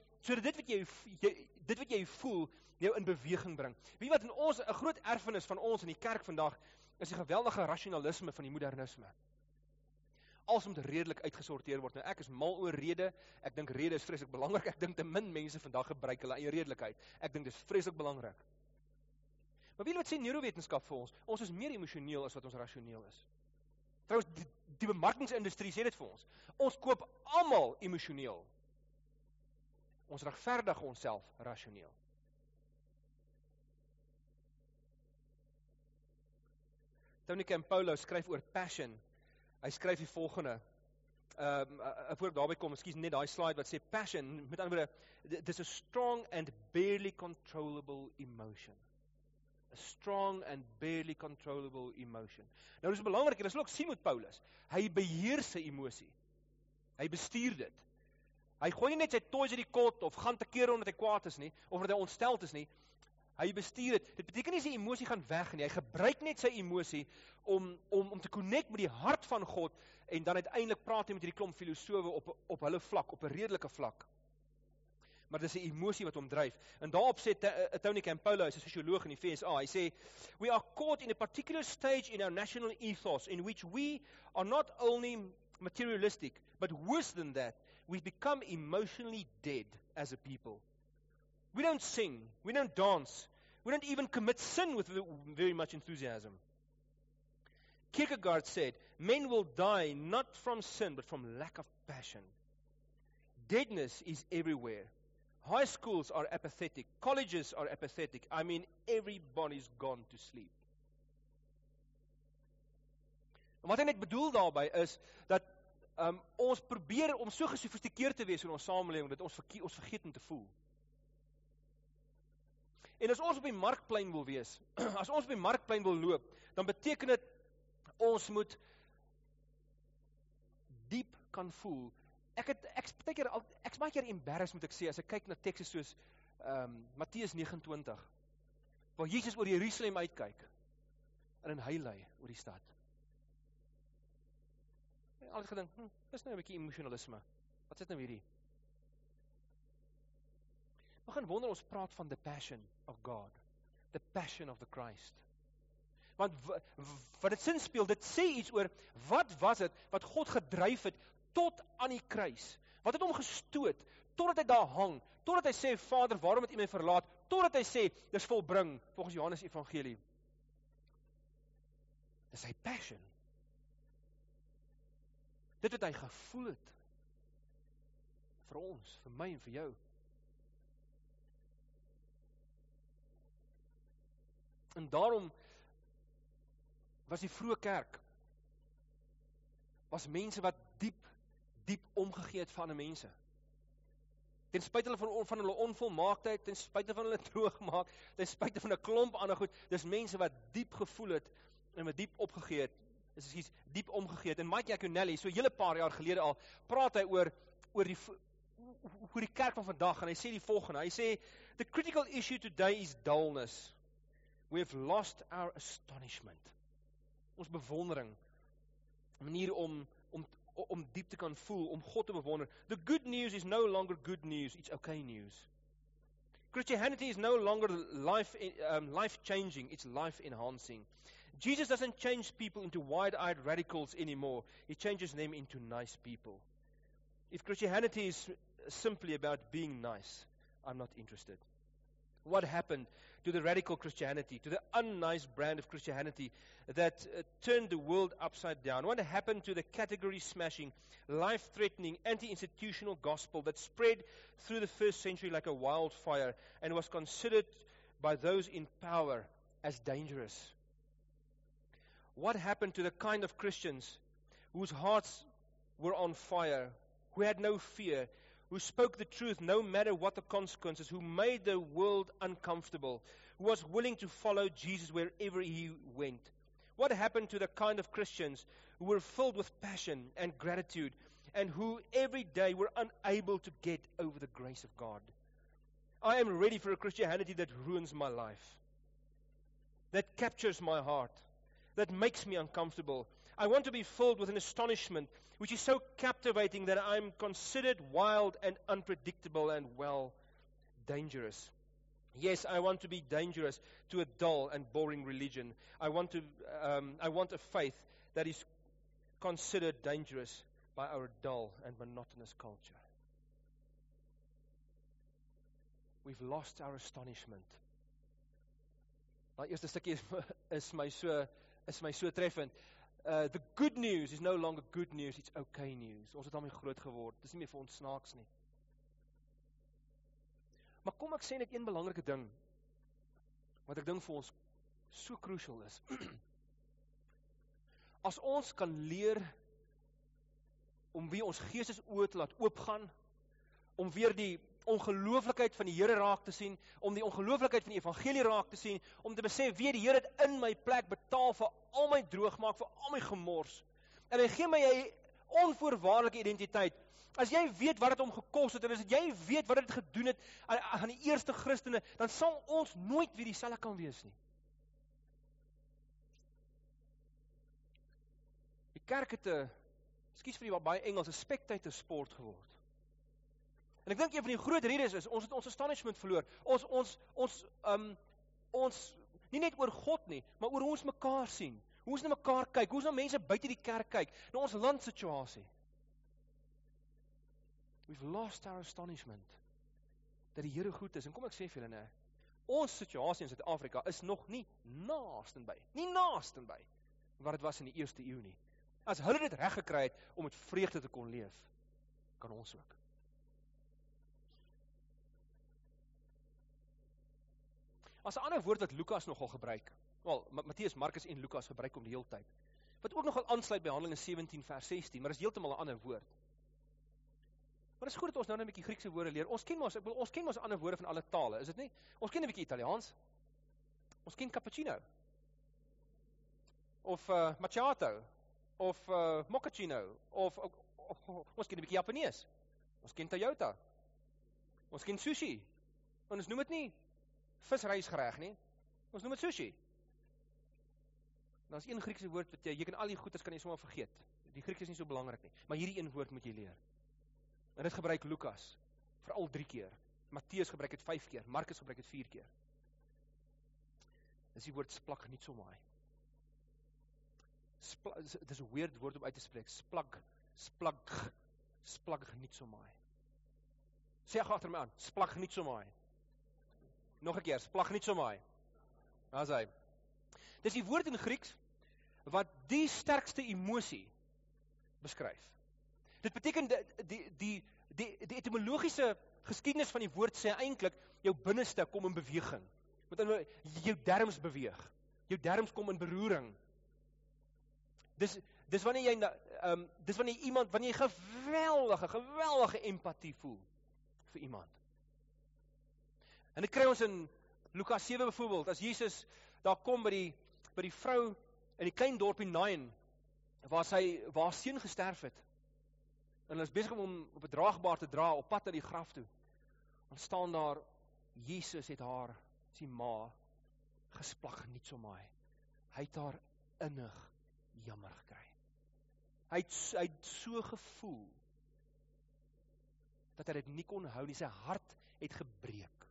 dit wat jy voel jou in beweging bring. Weet wat, in ons 'n groot erfenis van ons in die kerk vandag is die geweldige rasionalisme van die modernisme. Alles moet redelik uitgesorteer word. Nou ek is mal oor rede. Ek dink rede is vreeslik belangrik. Ek dink te min mense vandag gebruik hulle eie redelikheid. Ek dink dit is vreeslik belangrik. Maar weet wat sê neurowetenskap vir ons? Ons is meer emosioneel as wat ons rasioneel is. Trouwens, die bemarkingsindustrie sê dit vir ons. Ons koop almal emosioneel. Ons regverdig onsself rasioneel. Tony Campolo skryf oor passion. Hy skryf die volgende. Voor ek daarby kom, miskien net daai slide wat sê passion, met ander woorde, dis a strong and barely controllable emotion. A strong and barely controllable emotion. Nou dis belangrik, en dis ook sien met Paulus. Hy beheer sy emosie. Hy bestuur dit. Hy gooi nie net sy toys uit die kot of gaan tekeer omdat hy kwaad is nie, of omdat hy ontsteld is nie. Hy bestuur dit. Dit beteken nie sy emosie gaan weg nie. Hy gebruik net sy emosie om te connect met die hart van God en dan uiteindelik praat hy met hierdie klomp filosowe op hulle vlak, op 'n redelike vlak. Maar dis 'n emosie wat hom dryf. En daarop sê Tony Campolo, hy's 'n sosioloog in die VSA, hy sê, "We are caught in a particular stage in our national ethos in which we are not only materialistic, but worse than that, we've become emotionally dead as a people. We don't sing, we don't dance, we don't even commit sin with very much enthusiasm. Kierkegaard said, men will die not from sin, but from lack of passion. Deadness is everywhere. High schools are apathetic. Colleges are apathetic. I mean, everybody's gone to sleep. En wat ek net bedoel daarby is, dat ons probeer om so gesofistikeerd te wees in ons samelewing, dat ons vergeet om te voel. En as ons op die markplein wil wees, as ons op die markplein wil loop, dan beteken dit, ons moet diep kan voel. Ek's baie keer embarrassed, moet ek sê, as ek kyk na tekste soos Matteus 29, waar Jesus oor Jerusalem uitkyk, en hy lei oor die stad. Ek het altyd gedink, dis nou 'n bietjie emosionalisme. Wat is nou hierdie? We gaan wonder, ons praat van the passion of God, the passion of the Christ. Want wat dit sin speel, dit sê iets oor, wat was dit, wat God gedryf het, tot aan die kruis. Wat het hom gestoot, totdat hy daar hang, totdat hy sê, Vader, waarom het U my verlaat, totdat hy sê, dis volbring, volgens Johannes Evangelie. Dis sy passion. Dit wat hy gevoel het, vir ons, vir my en vir jou. En daarom was die vroeë kerk, was mense wat diep omgegee het van die mense. Ten spyte van hulle onvolmaaktheid, ten spyte van hulle droogmaak, ten spyte van 'n klomp ander goed, dis mense wat diep gevoel het, en wat diep opgegee het, diep omgegee het. En Mike Iaconelli, so 'n hele paar jaar gelede al, praat hy oor die kerk van vandag, en hy sê die volgende, hy sê, the critical issue today is dullness. We have lost our astonishment. Ons bewondering, 'n manier om diep te kan voel, om God te bewonder. The good news is no longer good news, it's okay news. Christianity is no longer life-changing, it's life-enhancing. Jesus doesn't change people into wide-eyed radicals anymore, He changes them into nice people. If Christianity is simply about being nice, I'm not interested. What happened to the radical Christianity, to the unnice brand of Christianity that turned the world upside down? What happened to the category-smashing, life-threatening, anti-institutional gospel that spread through the first century like a wildfire and was considered by those in power as dangerous? What happened to the kind of Christians whose hearts were on fire, who had no fear, who spoke the truth no matter what the consequences, who made the world uncomfortable, who was willing to follow Jesus wherever He went? What happened to the kind of Christians who were filled with passion and gratitude, and who every day were unable to get over the grace of God? I am ready for a Christianity that ruins my life, that captures my heart, that makes me uncomfortable. I want to be filled with an astonishment which is so captivating that I'm considered wild and unpredictable and, well, dangerous. Yes, I want to be dangerous to a dull and boring religion. I want a faith that is considered dangerous by our dull and monotonous culture. We've lost our astonishment. Daai eerste stukkie is my so treffend. The good news is no longer good news, it's okay news. Ons het daarmee groot geword. Dis nie meer vir ons snaaks nie. Maar kom ek sê net een belangrike ding, wat ek dink vir ons so crucial is. As ons kan leer om weer ons geestesoë te laat oopgaan, om weer die ongelooflikheid van die Here raak te sien, om die ongelooflikheid van die evangelie raak te sien, om te besef, wie die Here het in my plek betaal vir al my droogmaak, vir al my gemors. En hy gee my 'n onvoorwaardelike identiteit. As jy weet wat dit hom gekos het, en as jy weet wat dit gedoen het aan die eerste Christene, dan sal ons nooit weer dieselfde kan wees nie. Die kerk het 'n, ekskuus vir die baie Engels, 'n spectator sport geword. En ek dink een van die groot redes is, ons het ons astonishment verloor. Ons nie net oor God nie, maar oor hoe ons mekaar sien, hoe ons na mekaar kyk, hoe ons na mense buite die kerk kyk, na ons landsituasie. We've lost our astonishment dat die Here goed is. En kom ek sê vir julle, nee, ons situasie in Suid-Afrika is nog nie naastenby wat dit was in die 1ste eeu nie. As hulle dit reg gekry het om met vreugde te kon leef, kan ons ook. As 'n ander woord wat Lukas nogal gebruik, Matteus, Markus en Lukas gebruik om die hele tyd, wat ook nogal aansluit by Handelinge 17 vers 16, maar is heeltemal 'n ander woord. Maar is goed dat ons nou 'n bietjie Griekse woorde leer. Ons ken mos ander woorde van alle tale, is dit nie? Ons ken 'n bietjie Italiaans. Ons ken cappuccino. Of macchiato, of mochaccino, of ons ken 'n bietjie Japanees. Ons ken Toyota. Ons ken sushi. En ons noem dit nie visrysgereg nie. Ons noem dit sushi. Daar's een Griekse woord wat jy kan al die goeders kan jy sommer vergeet. Die Grieks is nie so belangrik nie, maar hierdie een woord moet jy leer. En dit gebruik Lukas veral 3 keer. Matteus gebruik dit 5 keer, Markus gebruik dit 4 keer. Dis die woord splagnitzomai. Dit is 'n weird woord om uit te spreek. Splagnitzomai. Sê gou agter my aan, splagnitzomai. Nog 'n keer, splagnitzomai. Daar's hy. Dis die woord in Grieks wat die sterkste emosie beskryf. Dit beteken die etimologiese geskiedenis van die woord sê eintlik jou binneste kom in beweging. Met ander woorde, jou darmes beweeg. Jou darmes kom in beroering. Dis wanneer jy geweldige empatie voel vir iemand. En dit kry ons in Lukas 7 byvoorbeeld, as Jesus daar kom by die vrou in die klein dorpie Nain, waar seun gesterf het. En hulle is besig om op 'n draagbaar te dra op pad na die graf toe. Dan staan daar, Jesus het haar, sy ma, gesplagnitzomai. Hy het haar innig jammer gekry. Hy het so gevoel dat hy dit nie kon hou nie, sy hart het gebreek.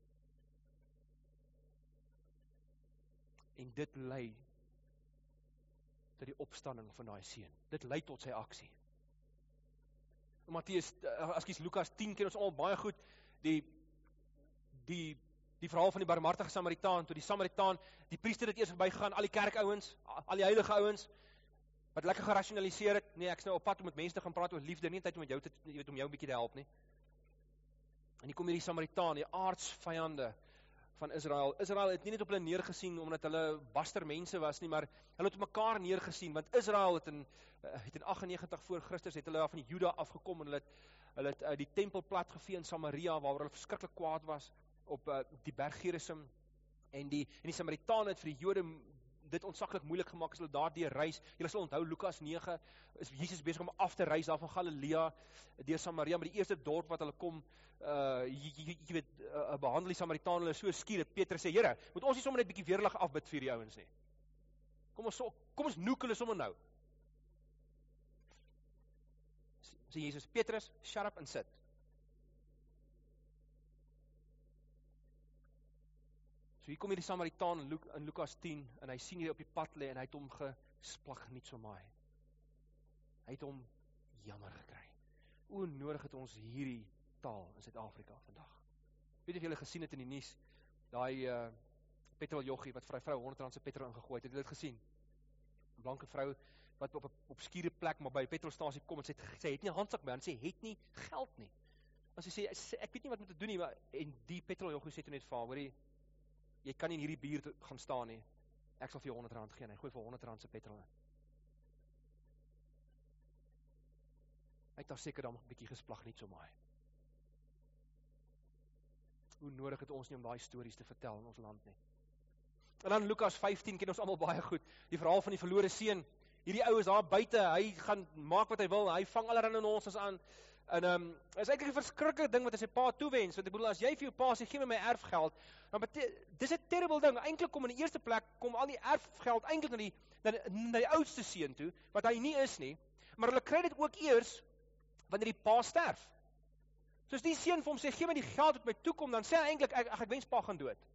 En dit lei tot die opstanding van daai seun. Dit lei tot sy aksie. Lukas 10 ken ons al baie goed, die verhaal van die barmhartige Samaritaan, toe die Samaritaan, die priester het eers verbygegaan, al die kerkouens, al die heilige ouens, wat lekker gerationaliseer het, nee, ek is nou op pad om met mense te gaan praat oor liefde, nie tyd om jou om jou 'n bietjie te help nie. En hier kom hierdie Samaritaan, die aardsvyande van Israel. Israel het nie net op hulle neergesien omdat hulle baster mense was nie, maar hulle het op mekaar neergesien, want Israel het in 98 voor Christus het hulle van die Juda afgekom en hulle het die tempel platgevee in Samaria waar hulle verskriklik kwaad was op die berg Gerizim en die Samaritane het vir die Jode dit ontsaglik moeilik gemaak as hulle daardeur reis. Julle sal onthou Lukas 9 is Jesus besig om af te reis daar van Galilea deur Samaria, maar die eerste dorp wat hulle kom behandel die Samaritane hulle so skier dat Petrus sê, Here, moet ons nie sommer net 'n bietjie weerlig afbid vir die ouens nie. Kom ons noek hulle sommer nou. Sê Jesus, Petrus, shut up and sit. So hier kom hierdie Samaritaan in Lukas 10 en hy sien hier op die pad lê en hy het hom gesplagnitzomai. Hy het hom jammer gekry. Hoe nodig het ons hierdie taal in Suid-Afrika vandag? Weet of julle gesien het in die nuus, daai petroljoggie wat vir 'n vrou R100 se petrol ingegooi het, het julle dit gesien? 'n Blanke vrou wat op skiere plek maar by 'n petrolstasie kom en sê het nie 'n handsak by, en sê het nie geld nie. En sy sê ek weet nie wat om te doen nie, maar en die petroljoggie sê toe net vir haar, hoorie, jy kan nie in hierdie bier gaan staan nie. Ek sal vir jou R100 gee. Hy gooi vir R100 se petrol in. Hy het daar seker dan 'n bietjie gesplagnitzomai. Hoe nodig het ons nie om daai stories te vertel in ons land nie. En dan Lukas 15 ken ons almal baie goed. Die verhaal van die verlore seun. Hierdie ou is daar buite, hy gaan maak wat hy wil, hy vang allerlei nonsens aan. En is eintlik 'n verskriklike ding wat hy sy pa toewens, want ek bedoel as jy vir jou pa sê gee my erfgeld, dan dis 'n terrible ding. Eintlik kom in die eerste plek kom al die erfgeld eintlik na die oudste seun toe, wat hy nie is nie, maar hulle kry dit ook eers wanneer die pa sterf. Soos die seun vir hom sê gee my die geld wat my toekom, dan sê hy eintlik ek wens pa gaan dood.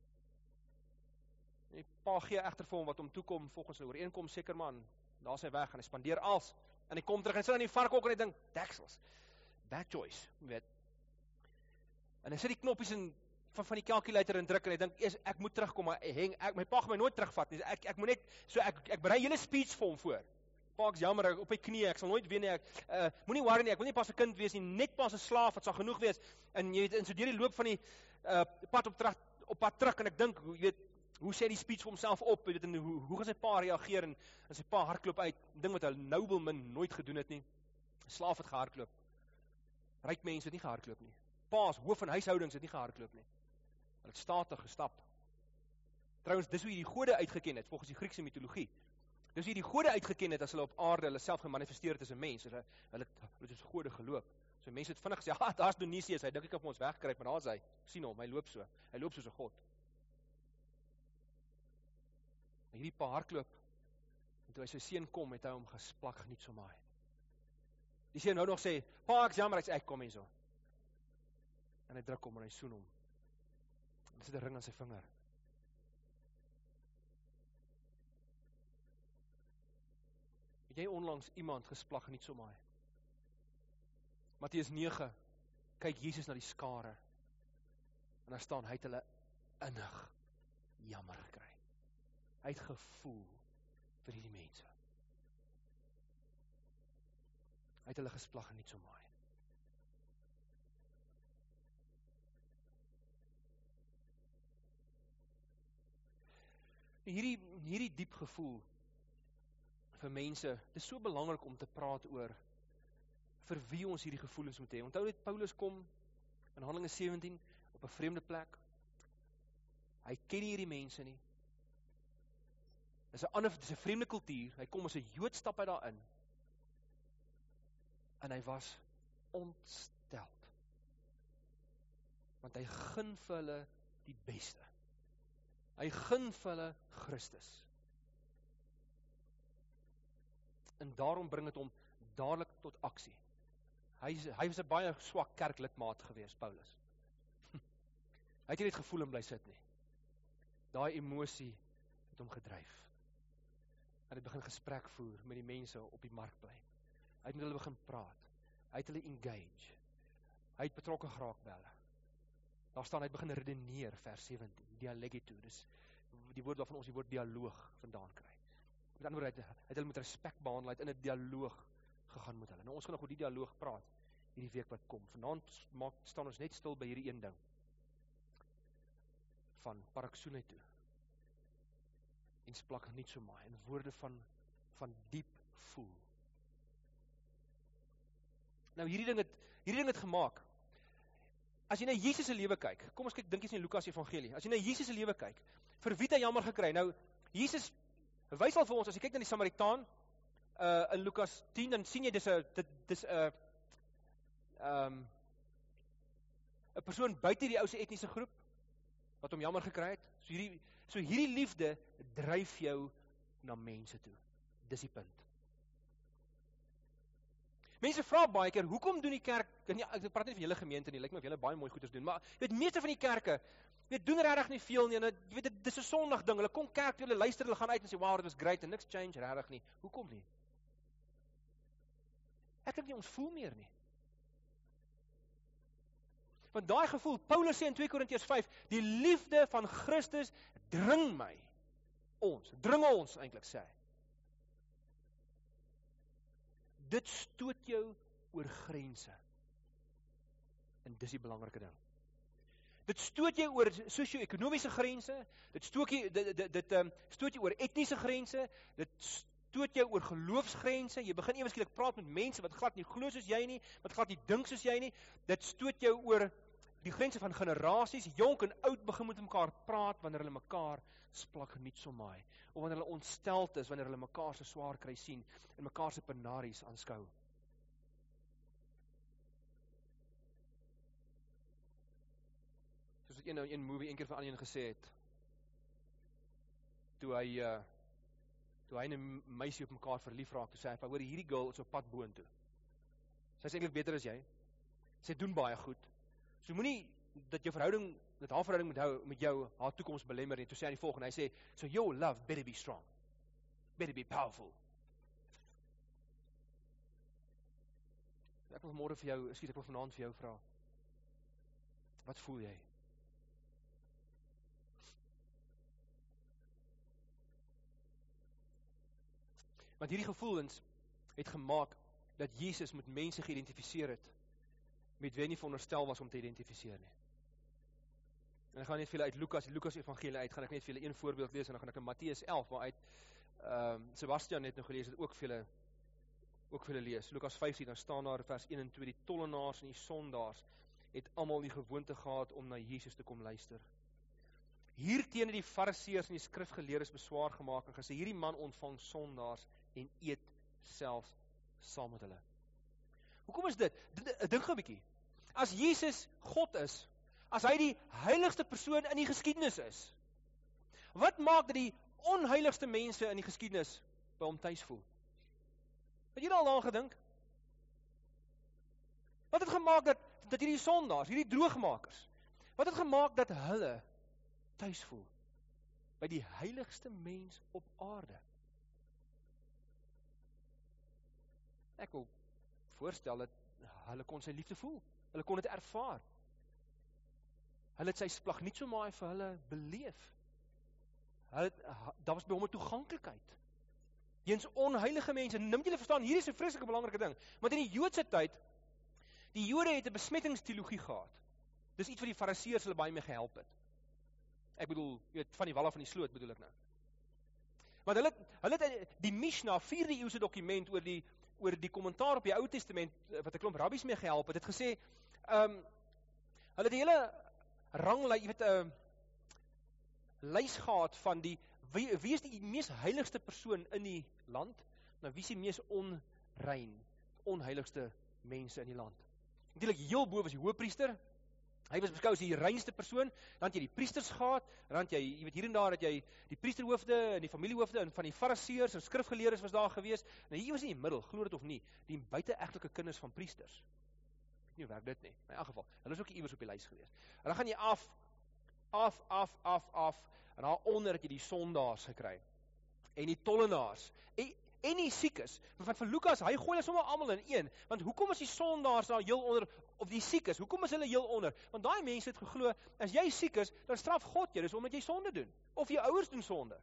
Die pa gee egter vir hom wat hom toekom volgens 'n ooreenkoms, seker man, daar's hy weg en hy spandeer als en hy kom terug en sit aan die varkhok en hy dink, deksels. bad choice, jy weet. En hy sit die knoppies van die calculator en druk en hy dink, ek moet terugkom, maar my pa gaan my nooit terugvat nie, ek moet net, so ek berei hele speech vir hom voor. Pa, ek's jammer, ek op my knie, ek sal nooit weet nie, moenie worry nie, ek wil nie pas 'n kind wees nie, net pas 'n slaaf, het sal genoeg wees, en jy weet, en so deur die loop van die pad op pad terug, en ek dink, jy weet, hoe sê die speech vir homself op, en hoe gaan sy pa reageer, en sy pa hardloop uit, ding wat 'n nobleman nooit gedoen het nie, 'n slaaf het gehardloop, ryk mense het nie gehardloop nie, pa's, hoof van huishoudings het nie gehardloop nie, hulle het statig gestap. Trouwens, dis hoe jy die gode uitgeken het, volgens die Griekse mitologie. Dis hoe jy die gode uitgeken het, as hulle op aarde hulle self gemanifesteer het as 'n mens, hulle het soos gode geloop. So mense het vinnig gesê, daar's Dionysius, hy dink ek kan vir ons wegkryp, maar daar's hy, sien hom, hy loop soos 'n god. En hierdie pa hardloop, en toe hy sy seun kom, het hy hom gesplak geniet so maai. Die seun nou nog sê, pa, ek's jammer, ek kom hier so. En hy druk hom en hy soen hom. En hy sit 'n ring aan sy vinger. Het jy onlangs iemand gesplag geniet so maai? Matteus 9, kyk Jesus na die skare, en daar staan, hy het hulle innig jammer gekry. Hy het gevoel vir hierdie mense. Hy het hulle gesplag geniet so maai. Hierdie diep gevoel vir mense, dit is so belangrik om te praat oor vir wie ons hierdie gevoelens moet hê. Onthou dit, Paulus kom in Handelinge 17 op 'n vreemde plek. Hy ken nie hierdie mense nie. Dis 'n vreemde kultuur. Hy kom as 'n Jood, stap hy daarin. En hy was ontsteld. Want hy gun vir hulle die beste. Hy gun vir hulle Christus. En daarom bring dit hom dadelik tot aksie. Hy was 'n baie swak kerklidmaat gewees, Paulus. Hy het nie net gevoel en bly sit nie. Daai emosie het hom gedryf. Hy het begin gesprek voer met die mense op die markplein. Hy het met hulle begin praat. Hy het hulle engage. Hy het betrokke geraak by hulle. Daar staan, hy het begin redeneer, vers 17, dialegito, dis die woord waarvan ons die woord dialoog vandaan kry. Met ander woorde, hy het hulle met respek behandel, hy het in 'n dialoog gegaan met hulle. Nou, ons gaan nog oor die dialoog praat, hierdie week wat kom. Vanaand staan ons net stil by hierdie een ding, van paraksune toe, en splak niet so maai, en woorde van diep voel. Nou, hierdie ding het gemaak. As jy na Jesus se lewe kyk, kom ons kyk, dink eens in Lukas Evangelie, as jy na Jesus se lewe kyk, vir wie het hy jammer gekry? Nou, Jesus wys al vir ons, as jy kyk na die Samaritaan, in Lukas 10, dan sien jy, dis 'n persoon buite die ou se etniese groep, wat hom jammer gekry het. So hierdie liefde dryf jou na mense toe. Dis die punt. Mense vra baie keer, hoekom doen die kerk, ek praat nie van julle gemeente nie, lyk my of julle baie mooi goeders doen, maar jy weet, meeste van die kerke, jy doen regtig nie veel nie, en jy weet, dit is 'n Sondag ding, hulle kom kerk toe, hulle luister, hulle gaan uit en sê, wow, dit was great, en niks change regtig nie. Hoekom nie? Ek dink nie, ons voel meer nie. Want daai gevoel, Paulus sê in 2 Korintiërs 5, die liefde van Christus dring ons eintlik sê. Dit stoot jou oor grense. En dis die belangrike ding. Dit stoot jou oor sosio-ekonomiese grense, dit stoot jou oor etniese grense, dit stoot jou oor geloofsgrense, jy begin ewe skielik praat met mense wat glad nie glo soos jy nie, wat glad nie dink soos jy nie, dit stoot jou oor die grense van generasies, jonk en oud begin met mekaar praat, wanneer hulle mekaar splak niet so maai, of wanneer hulle ontsteld is, wanneer hulle mekaar se swaar kry sien, en mekaar se penaries aanskou. Soos ek een movie een keer vir Anjan gesê het, toe hy en 'n meisie op mekaar verlief raak, toe sê hy, hoor, hierdie girl is op pad boontoe. Sy is eintlik beter as jy. Sy doen baie goed. So moenie dat haar verhouding met jou haar toekoms belemmer nie. Toe sê hy die volgende, hy sê, so your love better be strong. Better be powerful. Ek wil vanmôre vir jou, ek wil vanaand vir jou vra. Wat voel jy? Want hierdie gevoelens het gemaak dat Jesus met mense geïdentifiseer het met wie hy nie veronderstel was om te identifiseer nie. En ek gaan net vir julle uit Lukas Evangelie uit, gaan ek net vir julle een voorbeeld lees en dan gaan ek in Matteus 11 waar uit Sebastian net nou gelees het ook vir julle lees. Lukas 15 dan staan daar vers 1 en 2 die tollenaars en die sondaars het almal die gewoonte gehad om na Jesus te kom luister. Hierteen het die fariseërs en die skrifgeleerdes beswaar gemaak en gesê hierdie man ontvang sondaars en eet selfs saam met hulle. Hoekom is dit? Dink gou 'n bietjie. As Jesus God is, as hy die heiligste persoon in die geskiedenis is, wat maak dat die onheiligste mense in die geskiedenis by hom tuis voel? Het jy al daaraan gedink? Wat het gemaak dat hierdie sondaars, hierdie droogmakers, wat het gemaak dat hulle tuis voel by die heiligste mens op aarde? Ek wil voorstel dat hulle kon sy liefde voel. Hulle kon dit ervaar. Hulle het sy splagnietsomaai vir hulle beleef. Daar was by hom 'n toeganklikheid. Teens onheilige mense. Nou moet julle verstaan, hier is 'n vreeslike belangrike ding. Want in die Joodse tyd, die Jode het 'n besmettingsteologie gehad. Dis iets wat die fariseërs hulle baie mee gehelp het. Ek bedoel, jy weet, van die walle van die sloot bedoel ek nou. Want hulle het die Mishnah, 4de eeuse dokument oor die kommentaar op die Ou Testament, wat 'n klomp rabbies mee gehelp het gesê, hulle het die hele ranglys, jy weet, 'n lys gehad van wie is die mees heiligste persoon in die land, nou wie is die mees onrein, onheiligste mense in die land. Natuurlik heel bo was die hoëpriester. Hy was beskou as die reinste persoon, dan het jy die priesters gehad, dan het jy weet hier en daar het jy die priesterhoofde en die familiehoofde en van die fariseërs en skrifgeleerdes was daar gewees. Nou hier was in die middel, glo dit of nie, die buiteegtelike kinders van priesters. Ek weet nie hoe werk dit nie. Maar in elk geval, hulle is ook iewers op die lys gewees. En dan gaan jy af en daaronder het jy die sondaars gekry. En die tollenaars en die siekes. Want vir Lukas, hy gooi hulle sommer almal in een. Want hoekom is die sondaars daar heel onder, of die siekes, hoekom is hulle heel onder? Want daai mense het geglo, as jy siek is, dan straf God jou, dis omdat jy sonde doen. Of jou ouers doen sonde.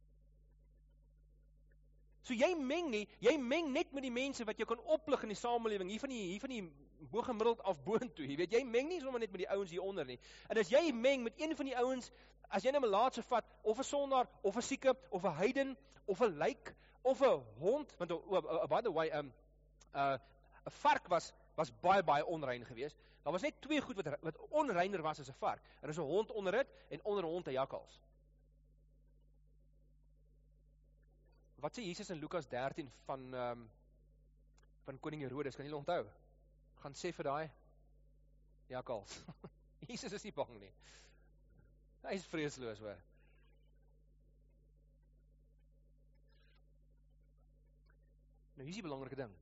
So jy meng net met die mense wat jou kan oplig in die samelewing, hier van die bogemiddeld af boontoe, jy weet, jy meng nie sommer net met die ouens hier onder nie. En as jy meng met een van die ouens, as jy nou 'n malaatse vat, of 'n sondaar, of 'n sieke, of 'n heiden, of 'n lijk, of 'n hond, want by the way, 'n vark was baie onrein geweest. Daar was net twee goed wat onreiner was as 'n vark. Er is 'n hond onder dit en onder 'n hond 'n jakkals. Wat sê Jesus in Lukas 13 van koning Herodes, kan julle onthou? Gaan sê vir daai jakkals. Jesus is nie bang nie. Hy is vreesloos, hoor. Nou hier is die belangrike ding.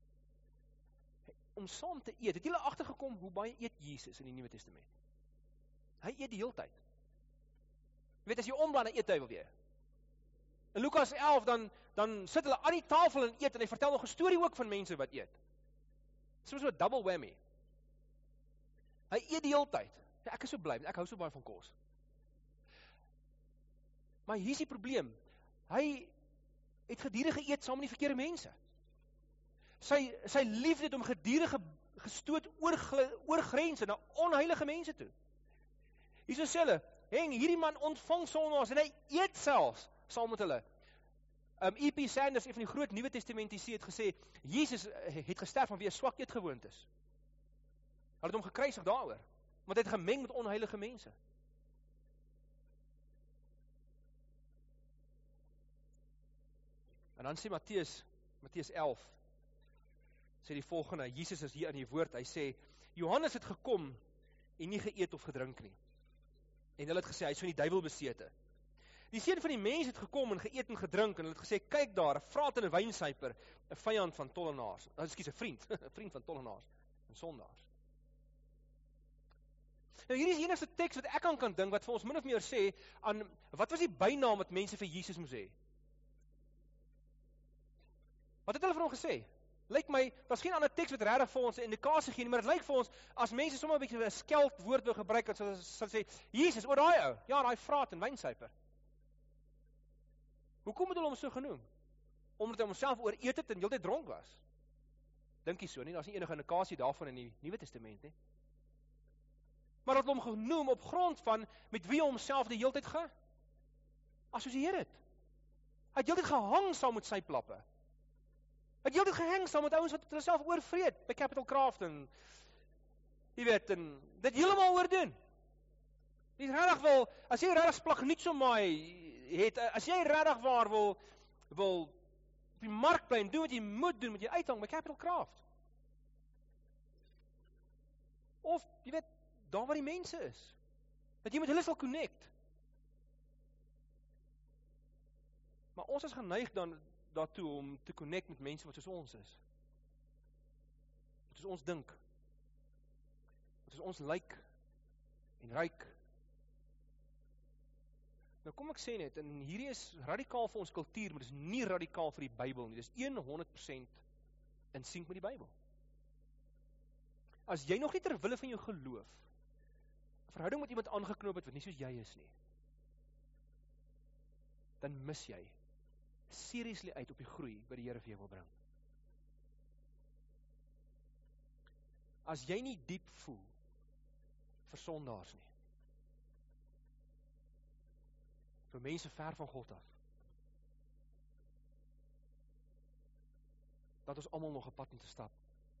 Om saam te eet, het julle agtergekom hoe baie eet Jesus in die Nuwe Testament? Hy eet die hele tyd. Jy weet, as jy omblaai, dan eet hy wel weer. In Lukas 11, dan sit hulle aan die tafel en eet, en hy vertel nog 'n storie ook van mense wat eet. Soos 'n double whammy. Hy eet die hele tyd. Ja, ek is so bly, ek hou so baie van kos. Maar hier is die probleem. Hy het gedurig geëet saam met die verkeerde mense. Sy liefde het hom gedurig gestoot oor grense na onheilige mense toe. Hier sê hulle, hierdie man ontvang sondaars en hy eet selfs saam met hulle. E.P. Sanders, een van die groot Nuwe Testamentiese het gesê, Jesus het gesterf vanweë swak eetgewoontes. Hulle het hom gekruisig daaroor, want hy het gemeng met onheilige mense. En dan sê Matteus 11, sê die volgende, Jesus is hier in die woord, hy sê, Johannes het gekom en nie geëet of gedrink nie. En hulle het gesê, hy is van die duiwel besete. Die seun van die mens het gekom en geëet en gedrink, en hulle het gesê, kyk daar, 'n vraat en 'n wynsuiper, 'n vyand van tollenaars, 'n vriend, 'n vriend van tollenaars en sondaars. Nou hier is die enigste teks wat ek aan kan dink, wat vir ons min of meer sê, wat was die bynaam wat mense vir Jesus moes hê? Wat het hulle vir hom gesê? Lyk my, daar's geen ander teks wat regtig vir ons 'n indikasie gee nie, maar dit lyk vir ons, as mense sommer 'n bietjie 'n skeldwoord wil gebruik, dan sal sê, Jesus, oor daai ou, ja, daai vraat en wynsuiper. Hoekom het hulle hom so genoem? Omdat hy homself ooreet het en heeltyd dronk was. Dink jy so nie, daar's nie enige indikasie daarvan in die Nuwe Testament nie. Maar dat hom genoem op grond van met wie hy homself die heeltyd geassosieer het. Hy het heeltyd gehang saam met sy plappe. Hy het heeltyd gehang saam met ouens wat hulle self oorvreet by Capital Craft en jy weet, en dit heeltemal oordoen. Dis regtig wil, as jy regtig splagnietsomaai het, as jy regtig waar wil op die mark bly en doen wat jy moet jy uithang by Capital Craft. Of, jy weet, daar waar die mense is. Dat jy met hulle sal connect. Maar ons is geneig dan daartoe om te connect met mense wat soos ons is. Wat soos ons dink. Wat soos ons lyk en ruik. Nou kom ek sê net, en hierdie is radikaal vir ons kultuur, maar dit is nie radikaal vir die Bybel nie. Dit is 100% in sync met die Bybel. As jy nog nie ter wille van jou geloof 'n verhouding met iemand aangeknoop het wat nie soos jy is nie, dan mis jy seriously uit op die groei wat die Here vir jou wil bring. As jy nie diep voel vir sondaars nie, vir mense ver van God af, dat ons almal nog 'n pad moet te stap.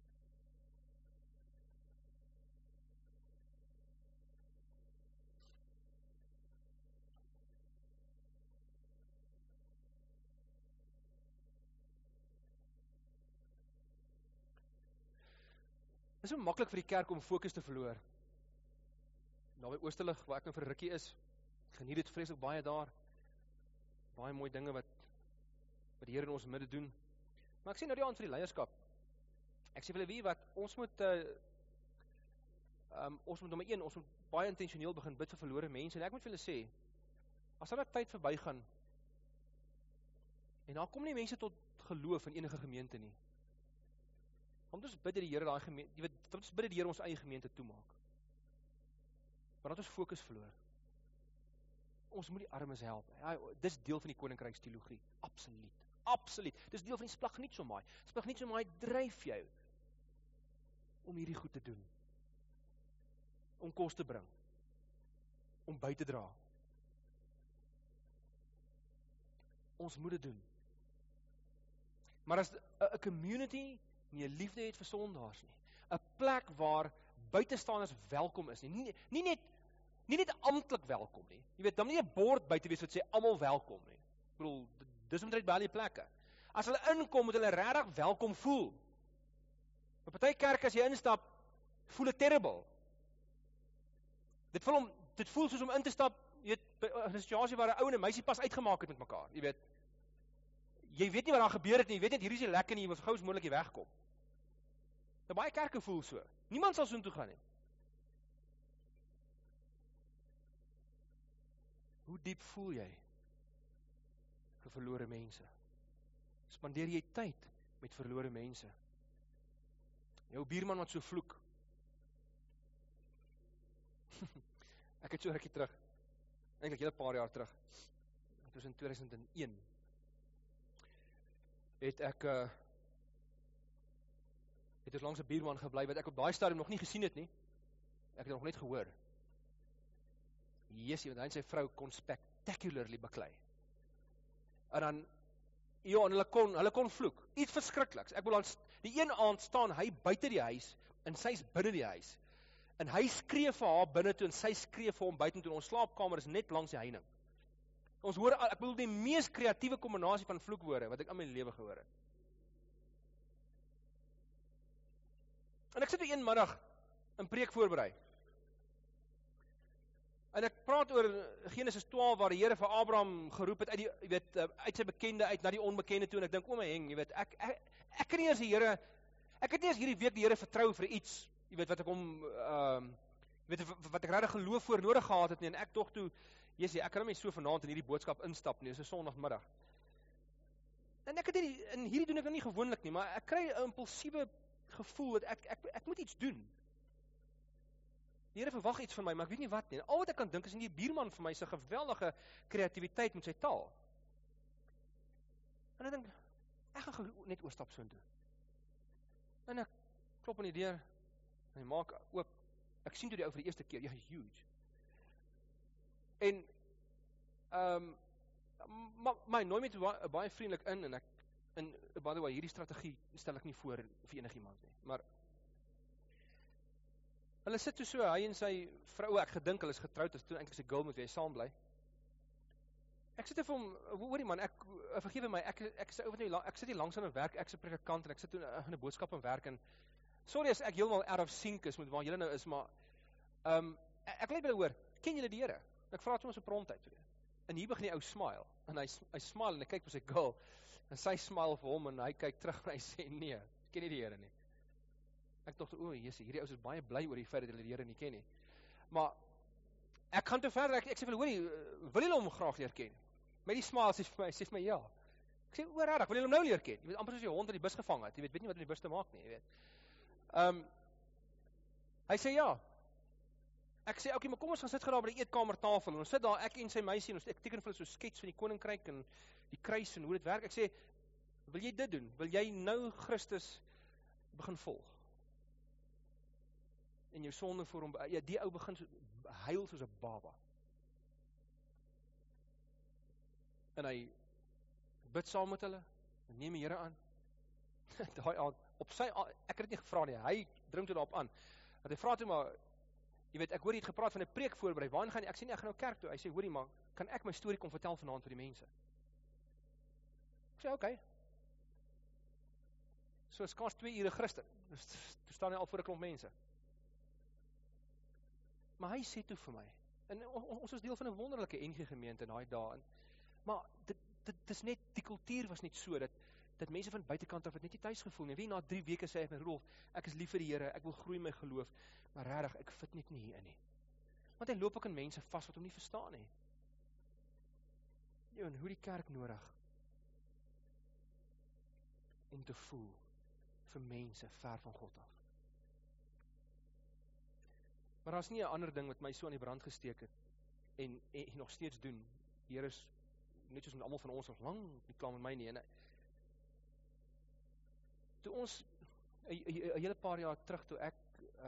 Dit is so maklik vir die kerk om fokus te verloor. Nou by Oosterlig, waar ek nou vir 'n rukkie is, geniet dit vreeslik baie daar. Baie mooi dinge wat die Here in ons midde doen. Maar ek sê nou die aand vir die leierskap. Ek sê vir hulle, wie wat, ons moet nommer 1, ons moet baie intentioneel begin bid vir verlore mense. En ek moet vir hulle sê, as daar tyd verbygaan, en daar kom nie mense tot geloof in enige gemeente nie, want ons bid dat die Here daai gemeente, jy weet, ons bid dat die Here ons eie gemeente toemaak. Maar dat ons fokus verloor. Ons moet die armes help. Ja, dis deel van die koninkryksteologie. Absoluut. Absoluut. Dis deel van die splagnietsomaai. Splagnietsomaai dryf jou om hierdie goed te doen. Om kos te bring. Om by te dra. Ons moet dit doen. Maar as 'n community nie 'n liefde het vir sondaars nie, 'n plek waar buitestanders welkom is nie, nie net amptelik welkom nie. Jy weet, dan nie 'n bord buite wees wat sê almal welkom nie. Ek bedoel, dis omtrent by al die plekke. As hulle inkom, moet hulle regtig welkom voel. Op party kerke as jy instap, voel dit terrible. Dit voel soos om in te stap, jy weet, by 'n situasie waar 'n ou en 'n meisie pas uitgemaak het met mekaar. Jy weet nie wat daar gebeur het nie, jy weet net hierdie is nie lekker nie, jy moet gou as moontlik hier wegkom. Nou baie kerke voel so. Niemand sal soontoe gaan nie. Hoe diep voel jy vir verlore mense? Spandeer jy tyd met verlore mense? Jou buurman wat so vloek. Ek het so rukkie terug, eintlik hele paar jaar terug, dit was in 2001, het ons langs 'n buurman gebly, wat ek op daai stadium nog nie gesien het nie. Ek het nog net gehoor. Jesusie, want hy en sy vrou kon spectacularly baklei. En dan, ja, en hulle kon vloek. Iets verskrikliks. Ek bedoel, die een aand staan hy buite die huis, en sy is binne die huis. En hy skree vir haar binne toe, en sy skree vir hom buite toe. Ons slaapkamer is net langs die heining. Ons hoor, ek bedoel, die mees kreatiewe kombinasie van vloekwoorde, wat ek in my lewe gehoor het. En ek sit een middag in preek voorberei. En ek praat oor Genesis 12 waar die Here vir Abraham geroep het uit sy bekende uit na die onbekende toe en ek dink my heng, jy weet, ek kan nie eers die Here, ek het nie eers hierdie week die Here vertrou vir iets, jy weet wat ek hom wat ek regtig geloof voor nodig gehad het nie en ek tog toe, Jesusie, ek kan hom nie so vanaand in hierdie boodskap instap nie, dis 'n Sondagmiddag. En ek het hierdie doen ek nou nie gewoonlik nie, maar ek kry 'n impulsiewe gevoel dat ek moet iets doen. Die Here verwag iets van my, maar ek weet nie wat nie. En al wat ek kan dink is die buurman vir my se geweldige kreatiwiteit met sy taal. En ek dink, ek gaan gou net oorstap soontoe. En ek klop aan die deur, en hy maak oop. Ek sien toe die ou vir die eerste keer, ja, huge. En, maar hy nooi my toe baie vriendelik in, en by the way, hierdie strategie stel ek nie voor vir enigiemand nie, maar hulle sit toe so, hy en sy vrou, ek gedink hulle is getroud, as toe eintlik sy girl met wie hy saam bly. Ek sit vir hom, hoorie man, vergewe my, ek sit hier langs aan 'n werk, ek is 'n predikant en ek sit toe in 'n boodskap aan werk en sorry as ek heeltemal out of sync is met waar julle nou is, maar ek wil net by hoor, ken julle die Here? Ek vra sommer so prontheid. En hier begin die ou smile en hy smile en hy kyk vir sy girl en sy smile vir hom en hy kyk terug en hy sê nee, ken nie die Here nie. Ek dink o, Jesusie, hierdie ouens is baie bly oor die feit dat hulle die Here nie ken nie. Maar ek gaan te verder, ek sê vir hulle, hoorie, wil julle hom graag leer ken? Met die smile sê vir my ja. Ek sê, regtig, wil julle hom nou leer ken? Jy weet amper soos jy hond in die bus gevang het. Jy weet nie wat in die bus te maak nie, jy weet. Hy sê ja. Ek sê, okay, maar kom ons gaan sit gou daar by die eetkamertafel en ons sit daar, ek en sy meisie en ek teken vir hulle so skets van die koninkryk en die kruis en hoe dit werk. Ek sê, wil jy dit doen? Wil jy nou Christus begin volg? En jou sonde voor hom, ja, die ou begin huil soos 'n baba. En hy bid saam met hulle, en neem die Here aan. Daai aand, ek het dit nie gevra nie, hy dring toe daarop aan. Want hy vra toe maar, jy weet, ek hoor jy het gepraat van 'n preek voorberei, waarheen gaan jy? Ek sê nie, ek gaan nou kerk toe. Hy sê, hoorie maar, kan ek my storie kom vertel vanaand vir die mense? Ek sê, okay. So skaars 2 ure Christen, toe staan hy al voor 'n klomp mense. Maar hy sê toe vir my, en ons is deel van 'n wonderlike NG gemeente in daai dae, maar dit is net, die kultuur was net so, dat mense van buitekant af het net nie thuis gevoel nie. Wie na 3 weke sê ek my Rudolf, ek is lief vir die Here, ek wil groei my geloof, maar regtig, ek fit net nie hierin nie. Want hy loop ook in mense vas wat hom nie verstaan nie. En hoe die kerk nodig om te voel vir mense ver van God af. Maar daar's nie 'n ander ding wat my so aan die brand gesteek het en nog steeds doen. Die Here is net soos met almal van ons nog lank nie klaar met my nie. En toe ons 'n hele paar jaar terug toe ek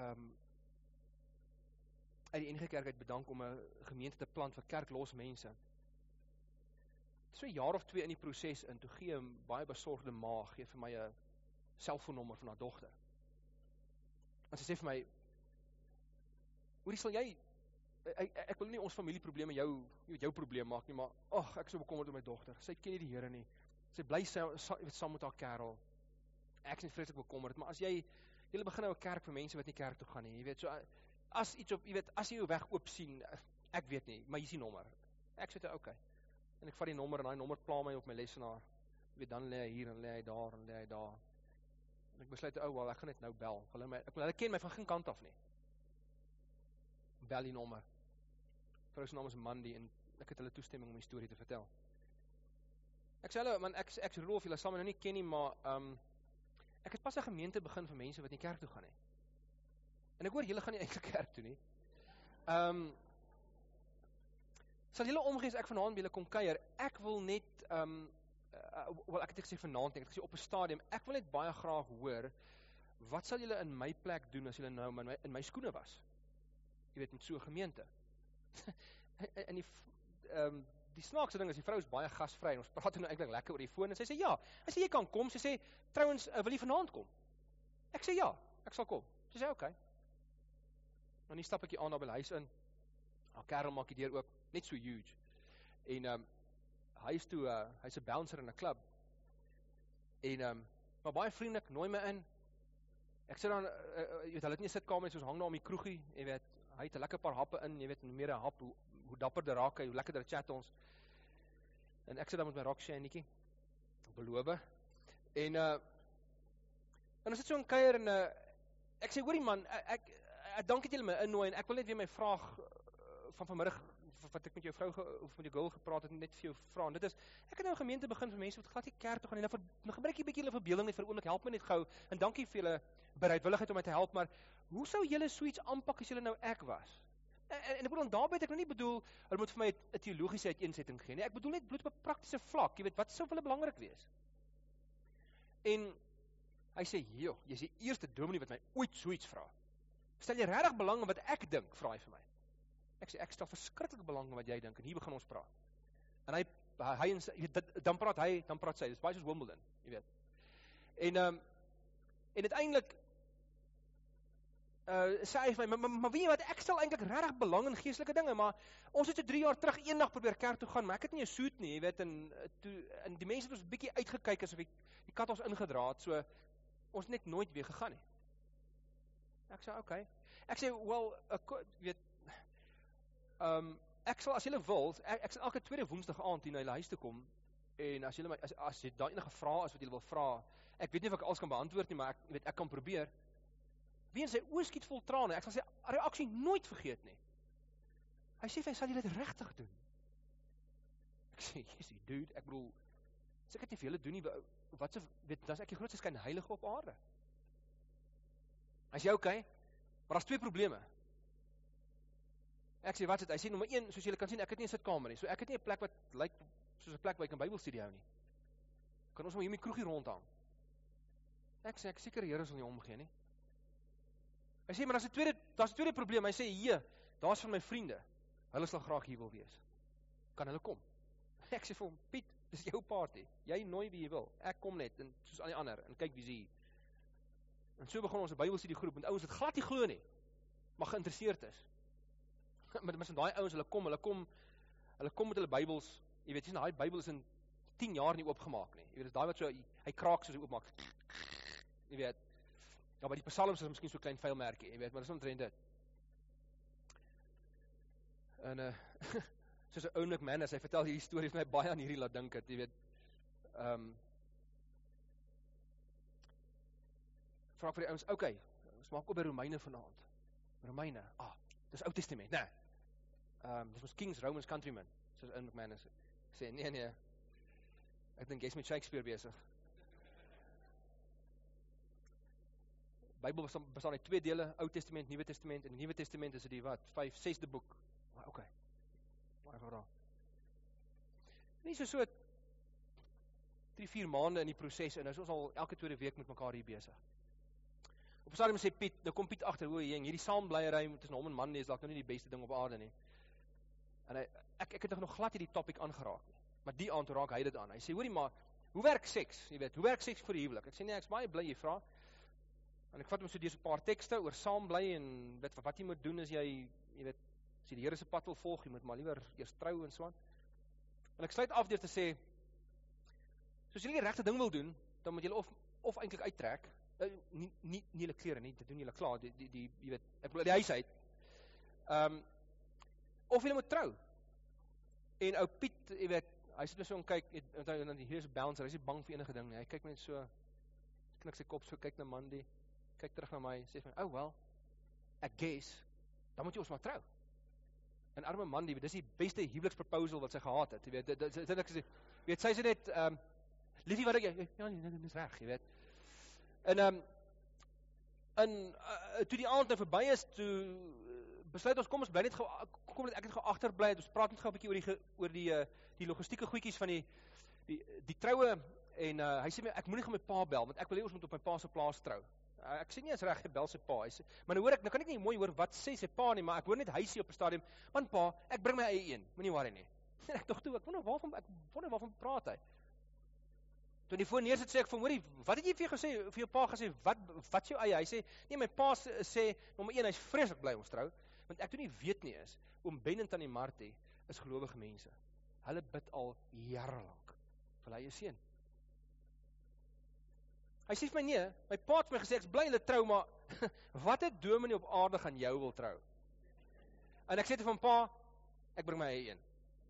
uit die NG Kerk uit bedank om 'n gemeente te plant vir kerklos mense. So 'n jaar of 2 in die proses in, toe gee 'n baie besorgde ma gee vir my 'n selfoonnommer van haar dogter. En sy sê vir my, hoorie, sal jy, ek wil nie ons familieprobleme jou probleem maak nie, maar ek is so bekommerd oor my dogter. Sy ken nie die Here nie. Sy bly saam met haar kerel. Ek is nie vreeslik bekommerd, maar as jy begin nou 'n kerk vir mense wat nie kerk toe gaan nie, jy weet, so as iets op, jy weet, as jy jou weg oop sien, ek weet nie, maar hier is die nommer. Ek sê toe, okay. En ek vat die nommer en daai nommer pla my op my lesenaar. Jy weet, dan lê hy hier en lê hy daar en lê hy daar. En ek besluit, wel, ek gaan net nou bel. Ek wil hulle ken my van geen kant af nie. Bel die nommer. Vrou se naam is Mandy en ek het hulle toestemming om die storie te vertel. Ek sê hulle, man, ek is Rudolf, julle sal my nou nie ken nie, maar ek het pas 'n gemeente begin vir mense wat nie kerk toe gaan nie. En ek hoor julle gaan nie eintlik kerk toe nie. Sal julle omgee as ek vanaand by julle kom kuier? Ek wil net ek het gesê vanaand, ek het gesê op 'n stadium, ek wil net baie graag hoor, wat sal julle in my plek doen as julle nou in my skoene was? Jy weet, met so 'n gemeente. En die snaakse ding is, die vrou is baie gasvry, en ons praat nou eintlik lekker oor die foon, en sy sê ja, as jy kan kom, sy sê, trouwens, wil jy vanaand kom? Ek sê ja, ek sal kom. Sy sê, okay. Nou nie stap ek die aand daar by die huis in, haar kerel maak die deur oop, net so huge, en hy is toe, hy's 'n bouncer in 'n klub, en maar baie vriendelik, nooi my in, ek sê dan, jy weet, hulle het nie 'n sitkamer, soos hang daar om die kroegie, jy weet, hy het 'n lekker paar happe in, jy weet, en meer 'n hap, hoe dapperder raak hy, hoe lekkerder chat ons, en ek sit dan met my rockshanetjie, beloof, en ons sit so in kuier, en ek sê, hoorie man, ek dank dat julle my innooi, en ek wil net weer my vraag van vanmiddag wat ek met jou vrou of met jou girl gepraat het, net vir jou vra, en dit is, ek het nou 'n gemeente begin vir mense wat glad nie kerk toe gaan, en dan gebruik jy 'n bietjie hulle verbeelding net vir 'n oomblik, help my net gou, en dankie vir julle bereidwilligheid om my te help, maar hoe sou julle so iets aanpak as julle nou ek was? En ek bedoel, daarby het ek nou nie bedoel, hulle moet vir my 'n teologiese uiteensetting gee nie, ek bedoel net bloot op 'n praktiese vlak, jy weet, wat sou vir hulle belangrik wees? En hy sê, joh, jy is die eerste dominee wat my ooit so iets vra. Stel jy regtig belang in wat ek dink, vra hy vir my. Ek sê, ek stel verskriklik belang in wat jy dink, en hier begin ons praat. En dan praat sy, dis baie soos Wimbledon, jy weet. En uiteindelik, sê hy vir my, maar weet jy wat, ek stel eintlik regtig belang in geestelike dinge, maar ons het so 3 jaar terug eendag probeer kerk toe gaan, maar ek het nie 'n soet nie, jy weet, en die mense het ons 'n bietjie uitgekyk asof die kat ons ingedra het, so ons net nooit weer gegaan nie. Ek sê, okay. Ek sê, well, weet, ek sal, as julle wil, ek sal elke tweede woensdag aand hier na julle huis toe kom, en as jy daar enige vrae is wat julle wil vra, ek weet nie of ek alles kan beantwoord nie, maar ek kan probeer. Wie in sy oë skiet vol trane, ek sal sy reaksie nooit vergeet nie. Hy sê vir my, sal jy dit regtig doen? Ek sê, jesie, dude, ek bedoel, as ek het nie vir julle doen nie, wat se, weet, dan is ek die grootste skynheilige op aarde. Hy sê, okay, maar daar's 2 probleme. Ek sê, wat is dit? Hy sê, nommer 1, soos julle kan sien, ek het nie 'n sitkamer nie, so ek het nie 'n plek wat lyk soos 'n plek waar ek 'n Bybelstudie hou nie. Kan ons maar hier met kroegie rondhang? Ek sê, ek seker die Here sal nie omgee nie. Hy sê, maar daar's 'n tweede probleem. Hy sê, daar's van my vriende. Hulle sal graag hier wil wees. Kan hulle kom? Ek sê vir hom, Piet, dis jou party. Jy nooi wie jy wil. Ek kom net, en soos al die ander, en kyk wie's hier. En so begin ons 'n Bybelstudie groep, en ouens het glad nie glo nie, maar geïnteresseerd is. Maar daai ouens, hulle kom met hulle Bybels, jy weet, daai Bybel is in 10 jaar nie oopgemaak nie. Jy weet, dis daai wat so, hy kraak soos hy oopmaak. Jy weet, ja, by die psalms is miskien so klein vuilmerkie, jy weet, maar dis omtrent dit. En, soos 'n oulik man, as hy vertel die storie, het my baie aan hierdie laat dink het, jy weet, vraag vir die ouens, okay, ons maak op by Romeine vanaand. Romeine, dis Ou Testament, nee. Dis ons Kings, Romans, Countrymen, soos Owen McManus sê, nee, ek dink jy's met Shakespeare besig. Bybel bestaan uit 2 dele, Ou Testament, Nuwe Testament, en die Nuwe Testament is die wat, 5, 6de boek. Okay, maar ek daar. Nie so 3-4 maande in die proses, en nou is ons al elke tweede week met mekaar hier besig. Op 'n stadium sê Piet, nou kom Piet agter, hierdie saambleiery tussen hom en Mandy is dalk nou nie die beste ding op aarde nie. En ek het nog glad hierdie topik aangeraak nie. Maar die aand raak hy dit aan. Hy sê, hoorie maar, hoe werk seks? Jy weet, hoe werk seks vir die huwelik? Ek sê nee, ek's baie bly jy vra. En ek vat hom so deur 'n paar tekste oor saambly en weet wat jy moet doen as jy weet, as jy die Here se pad wil volg, jy moet maar liewer eers trou en so aan. En ek sluit af deur te sê, soos jy die regte ding wil doen, dan moet jy of eintlik uittrek. Nie julle klere nie, dit doen julle klaar, jy weet, ek wil uit die huis uit. Of julle moet trou. En ou Piet, jy weet, hy sit net so en kyk, en hier is 'n bouncer, hy is nie bang vir enige ding nie. Hy kyk net so, knik sy kop so, kyk na Mandy, kyk terug na my, sê vir my, well, ek guess, dan moet jy ons maar trou. En arme Mandy, dis die beste huweliksproposal wat sy gehad het, jy weet, sy sê net, liefie wat ek, ja, dis reg, jy weet. En toe die aand nou verby is, toe besluit ons, kom ons bly net gou, kom net ek het gou agterbly, ons praat net gou 'n bietjie oor die logistieke goedjies van die troue, en hy sê my, ek moet nie gaan my pa bel, want ek wil hê ons moet op my pa se plaas trou. Ek sê nie eens reg, hy bel sy pa, hy sê, maar nou hoor ek, nou kan ek nie mooi hoor wat sê sy pa nie, maar ek hoor net hy sê op 'n stadium, man pa, ek bring my eie een, moenie worry nie. En ek dink toe, ek wonder waarvan praat hy. Toe die voor neersit sê ek vir hoorie, wat het jy vir jou pa gesê, wat jou eie? Hy sê, nee, my pa sê, nommer 1, hy's vreeslik bly ons trou, want ek toe nie weet nie is, oom Ben en tannie Martie is gelowige mense. Hulle bid al jare lank vir hulle eie seun. Hy sê vir my nee, my pa het vir my gesê, ek's bly hulle trou, maar wat het dominee op aarde gaan jou wil trou? En ek sê te van pa, ek bring my eie een.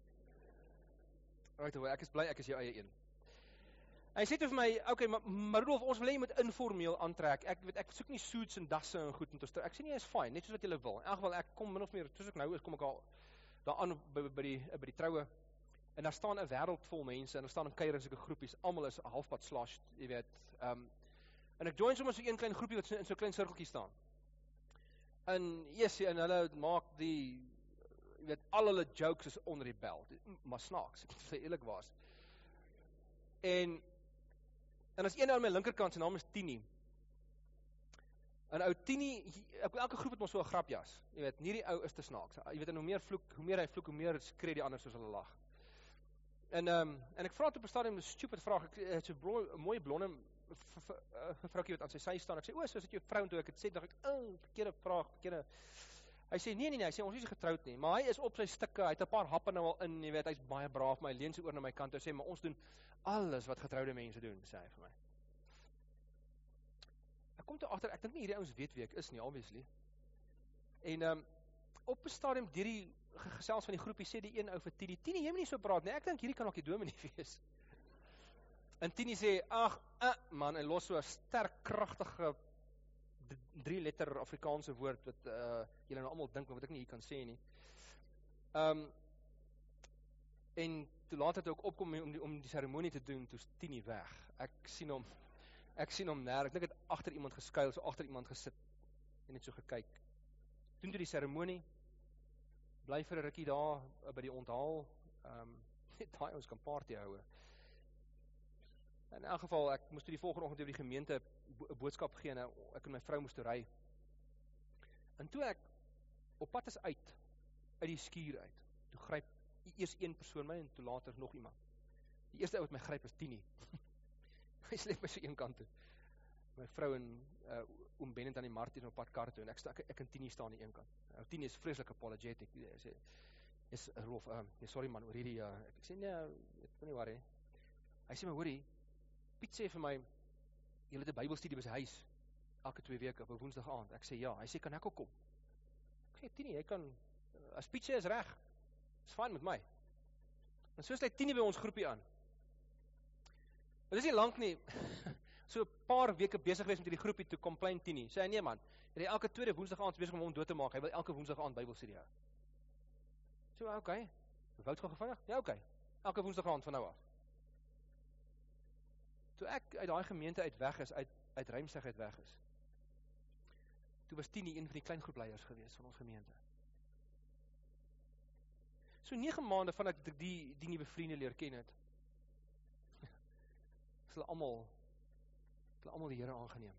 Right away, ek is bly, ek is jou eie een. Hy sê toe vir my, okay, maar Rudolf, ons wil hê jy moet informeel aantrek. Ek soek nie suits en dasse en goed met ons trou. Ek sê nie, is fine, net soos wat jy wil. In elk geval, ek kom min of meer, soos ek nou is, kom ek al daar aan by die troue, en daar staan 'n wêreld vol mense, en daar staan in kuier in sulke groepies, almal is halfpad sloshed, jy weet, en ek join sommer so een klein groepie wat in so 'n klein sirkeltjie staan, en en hulle maak jy weet, al hulle jokes is onder die bel, maar snaaks, ek moet sê eerlik was, en as een aan my linkerkant, sy naam is Tini, en ou Tini, elke groep het mos so 'n grapjas, jy weet, hierdie ou is te snaaks, jy weet, en hoe meer hy vloek, hoe meer skree die ander soos hulle lag. En ek vra toe op 'n stadium 'n stupid vraag, ek het so 'n mooi blonde vroukie wat aan sy sy staan, ek sê, so is dit jou vrou, en toe ek het sê, dacht ek, verkeerde vraag, hy sê, nee, hy sê, ons is nie getroud nie, maar hy is op sy stikke, hy het 'n paar happe nou al in, jy weet, hy is baie braaf, maar hy leun sy oor na my kant, hy sê, maar ons doen alles wat getroude mense doen, sê hy vir my. Ek kom toe agter, ek dink nie hierdie ouens weet wie ek is nie, obviously. En op 'n stadium deur die gesels van die groepie sê die een ou vir Tini, jy moet nie so praat nie, ek dink hierdie kan ook die dominee wees. En Tini sê, man, en los so 'n sterk, kragtige 3-letter Afrikaanse woord wat julle nou almal dink, wat ek nie hier kan sê nie. En toe later het hy ook opkom om die seremonie te doen, toe is Tini weg. Ek sien hom nêrens. Ek dink het agter iemand geskuil, so agter iemand gesit en net so gekyk. Doen toe die seremonie, bly vir 'n rukkie daar by die onthaal, net daai ons kan party hou. In elk geval, ek moes toe die volgende oggend oor die gemeente 'n boodskap gee, en ek en my vrou moes toe ry. En toe ek op pad is uit die skuur uit, toe gryp eers een persoon my, en toe later nog iemand. Die eerste ou wat my gryp is Tini. Hy sleep my so een kant toe. My vrou en oom Ben en tannie Martie op pad kar toe, en ek en Tini staan aan die een kant. Tini is vreeslik apologetic. Hy sê, Rolf, sorry man, oor hierdie, ek sê, nee, ek wil nie worry. Hy sê my, hoorie, Piet sê vir my, jy het 'n Bybelstudie by sy huis, elke 2 weke op 'n Woensdag aand. Ek sê, ja, hy sê, kan ek ook kom? Ek sê, Tini, jy kan, as Piet sê is reg, is fyn met my. En so sluit Tini by ons groepie aan. Dit is nie lank nie, so 'n paar weke besig wees met die groepie toe complain Tini. Sê hy, nee man, hy elke tweede Woensdag aand besig om hom dood te maak. Hy wil elke Woensdag aand Bybelstudie hou. So, okay. Wout gou gevinnig? Ja, okay. Elke Woensdag aand van nou af. Toe ek uit daai gemeente uit weg is, uit Rymsig uit weg is, toe was Tini een van die klein groepleiers gewees van ons gemeente. So 9 maande vandat ek die nuwe vriende leer ken het, is hulle almal die Here aangeneem.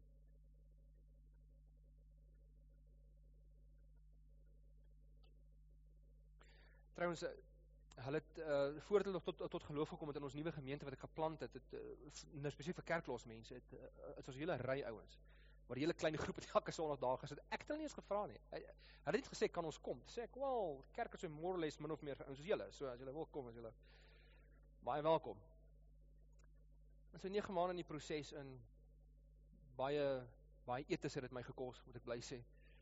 Trouwens, hulle het, voordat hulle tot geloof gekom het in ons nuwe gemeente wat ek geplant het, nou spesifiek vir kerklosmense, het ons hele ry ouens, maar die hele klein groep het elke Sondag daar gesit. Ek het hulle nie eens gevra nie. Hulle het net gesê, kan ons kom? Sê ek, wel, kerk is so more or less min of meer, soos julle, so as julle wil kom, as julle baie welkom. En so 9 maande in die proses, en baie etes het dit my gekos, moet ek bly sê.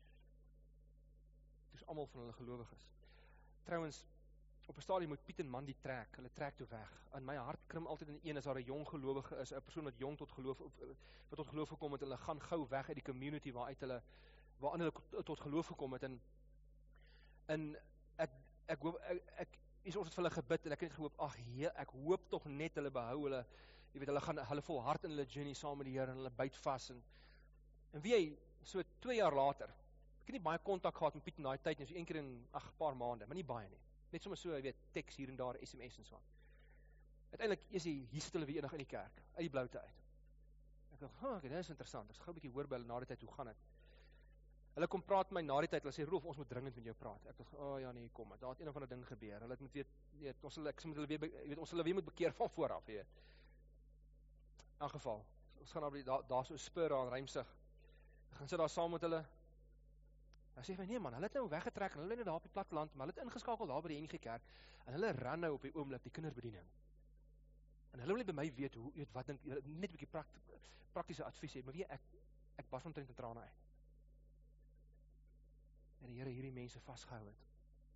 Dis almal van hulle gelowiges. Trouwens, op 'n stadium moet Piet en Mandy trek, hulle trek toe weg. In my hart krim altyd in een as daar 'n jong gelowige is, 'n persoon wat jong tot geloof gekom het, hulle gaan gou weg uit die community waarin hulle tot geloof gekom het, en ek hoop, ons het vir hulle gebid, en ek het gehoop, ek hoop tog net hulle behou hulle, jy weet, hulle volhard in hulle journey saam met die Here, en hulle byt vas, en weet jy, so 2 jaar later, ek het nie baie kontak gehad met Piet in daai tyd nie, so 1 keer in 'n paar maande, maar nie baie nie. Net sommer so, jy weet, teks hier en daar, SMS en so. Uiteindelik hier sit hulle weer eendag in die kerk, uit die bloute uit. Ek dink, okay, dit is interessant. Ek gou 'n bietjie hoor by hulle na die tyd, hoe gaan dit? Hulle kom praat met my na die tyd, hulle sê, Rolf, ons moet dringend met jou praat. Ek dink, ja nee, kom, daar het een of ander ding gebeur. Hulle moet weet, ons sal hulle weer moet bekeer van vooraf, weet. In elk geval, ons gaan daar so 'n spur aan Rymsig. Ek gaan sit daar saam met hulle. Hy sê vir nee man, hulle het nou weggetrek en hulle is nou daar op die platteland, maar hulle het ingeskakel daar by die NG Kerk en hulle ran nou op die oomblik die kinderbediening. En hulle wil net by my weet wat dink, net 'n bietjie praktiese advies hê, maar weet ek bars omtrent in trane uit. En die Here hierdie mense vasgehou het.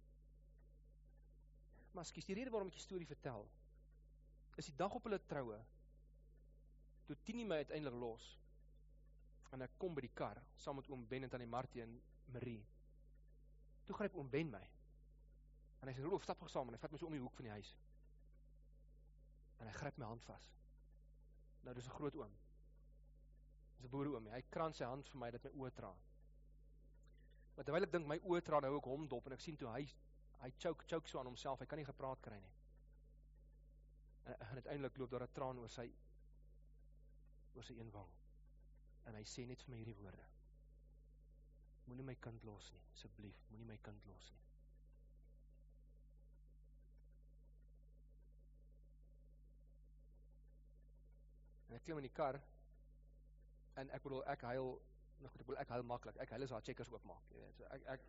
Maar skus, die rede waarom ek die storie vertel, is die dag op hulle troue, toe Tini my uiteindelik los, en ek kom by die kar, saam met oom Ben en tannie Martie en Marie. Toe gryp oom Ben my. En hy sê, Rudolf, stap gou saam, en hy vat my so om die hoek van die huis. En hy gryp my hand vas. Nou, dis 'n groot oom. Dis 'n boereoom. Hy kraan sy hand vir my, dat my oë traan. Maar terwyl ek dink, my oë traan, hou ek hom dop, en ek sien toe, hy choke so aan homself, hy kan nie gepraat kry nie. En uiteindelik loop daar 'n traan oor sy een wang. En hy sê net vir my hierdie woorde. Moenie my kind los nie, asseblief, moenie my kind los nie. En ek klim in die kar, en ek bedoel, ek huil, nou goed, ek huil maklik, ek huil as haar checkers oopmaak, jy weet, so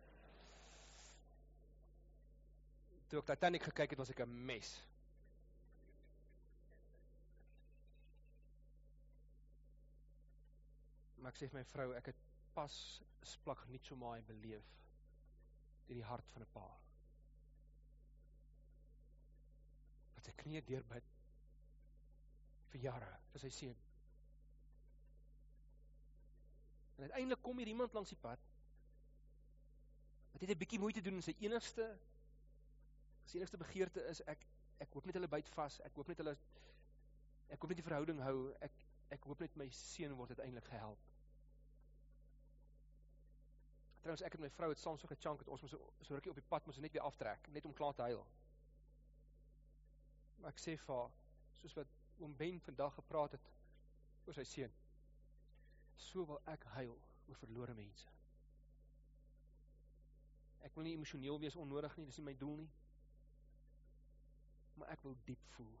toe ek Titanic gekyk het, was ek 'n mes. Maar ek sê vir my vrou, ek het pas splak niet so maai beleef, deur die hart van 'n pa. Wat sy knieë deurbid, vir jare, vir sy seun. En uiteindelik kom hier iemand langs die pad, wat het 'n bietjie moeite doen, en sy enigste begeerte is, ek hoop net hulle byt vas, ek hoop net die verhouding hou, ek hoop net my seun word uiteindelik gehelp. Trouwens, ek en my vrou het saam so gechunk, het ons so rukkie op die pad, moes net weer aftrek, net om klaar te huil. Maar ek sê vir haar, soos wat oom Ben vandag gepraat het, oor sy seun, so wil ek huil oor verlore mense. Ek wil nie emosioneel wees onnodig nie, dis nie my doel nie. Maar ek wil diep voel.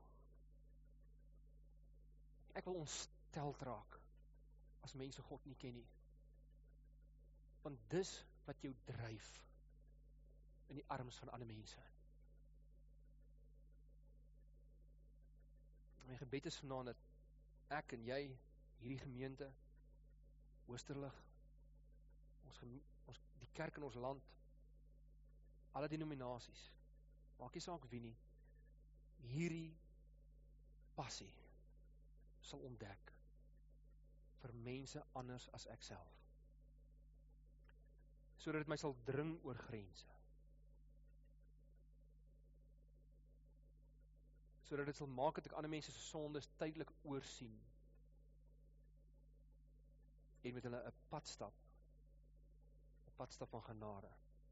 Ek wil ontsteld raak, as mense God nie ken nie. Want dis wat jou dryf, in die arms van ander mense. My gebed is vanaand dat ek en jy, hierdie gemeente, Oosterlig, die kerk in ons land, alle denominasies, maak nie saak wie nie, hierdie passie sal ontdek vir mense anders as ek self. Sodat dit my sal dring oor grense. Sodat dit sal maak dat ek ander mense se sondes tydelik oorsien. En met hulle 'n padstap van genade.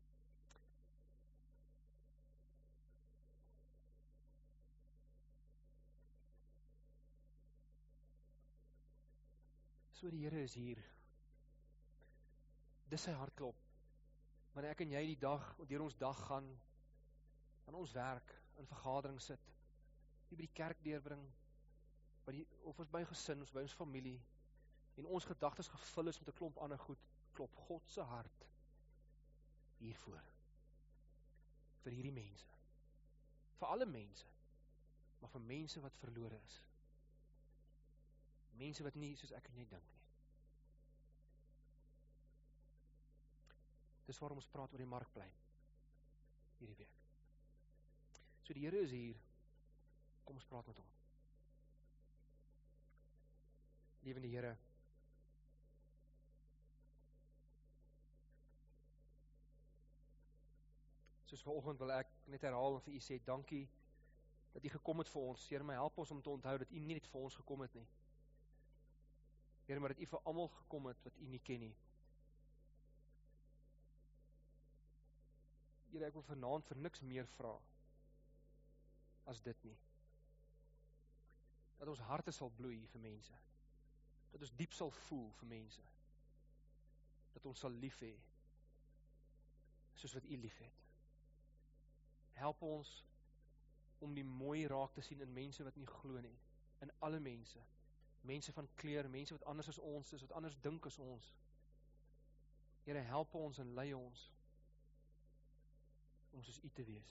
So die Here is hier. Dis sy hartklop. Wanneer ek en jy deur ons dag gaan, aan ons werk, in vergadering sit, die by die kerk deurbring, of ons by gesin, ons by ons familie, en ons gedagtes gevul is met 'n klomp ander goed, klop God se hart hiervoor. Vir hierdie mense. Vir alle mense, maar vir mense wat verlore is. Mense wat nie soos ek en jy dink nie. Dis waarom ons praat oor die Markplein hierdie week. So die Here is hier, kom ons praat met hom. Liewende Here, soos vanoggend wil ek net herhaal en vir u sê, dankie dat u gekom het vir ons. Here, my help ons om te onthou dat u nie net vir ons gekom het nie. Here, maar dat u vir almal gekom het wat u nie ken nie. Here, ek wil vanaand vir niks meer vra as dit nie. Dat ons harte sal bloei vir mense. Dat ons diep sal voel vir mense. Dat ons sal lief hê, soos wat u lief het. Help ons om die mooi raak te sien in mense wat nie glo nie. In alle mense. Mense van kleur, mense wat anders as ons is, wat anders dink as ons. Here, help ons en lei ons om soos u te wees.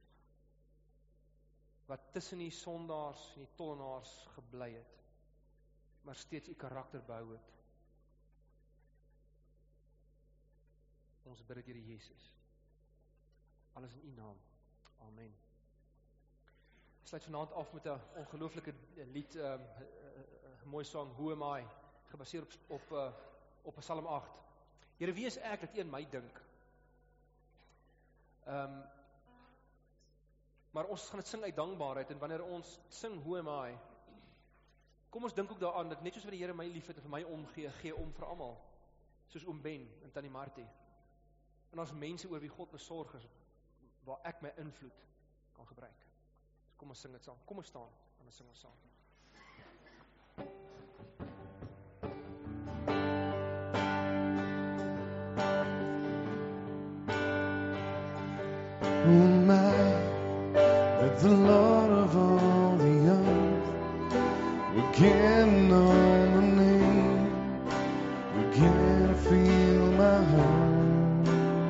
Wat tussen die sondaars en die tollenaars gebly het, maar steeds u karakter behou het. Ons bid dit, Here Jesus. Alles in u naam. Amen. Ek sluit vanaand af met 'n ongelooflike lied, 'n mooi sang, Who Am I, gebaseer op Psalm 8. Here, wie is ek dat u aan my dink? Maar ons gaan dit sing uit dankbaarheid, en wanneer ons sing Who Am I, kom ons dink ook daaraan, dat net soos wat die Here my lief het en vir my omgee, gee om vir almal, soos oom Ben en tannie Martie. En ons mense oor wie God besorg is, waar ek my invloed kan gebruik. Dus kom ons sing dit saam, kom ons staan, en ons sing ons saam. Who am I that the Lord of all the earth would get to know my name, would get to feel my home?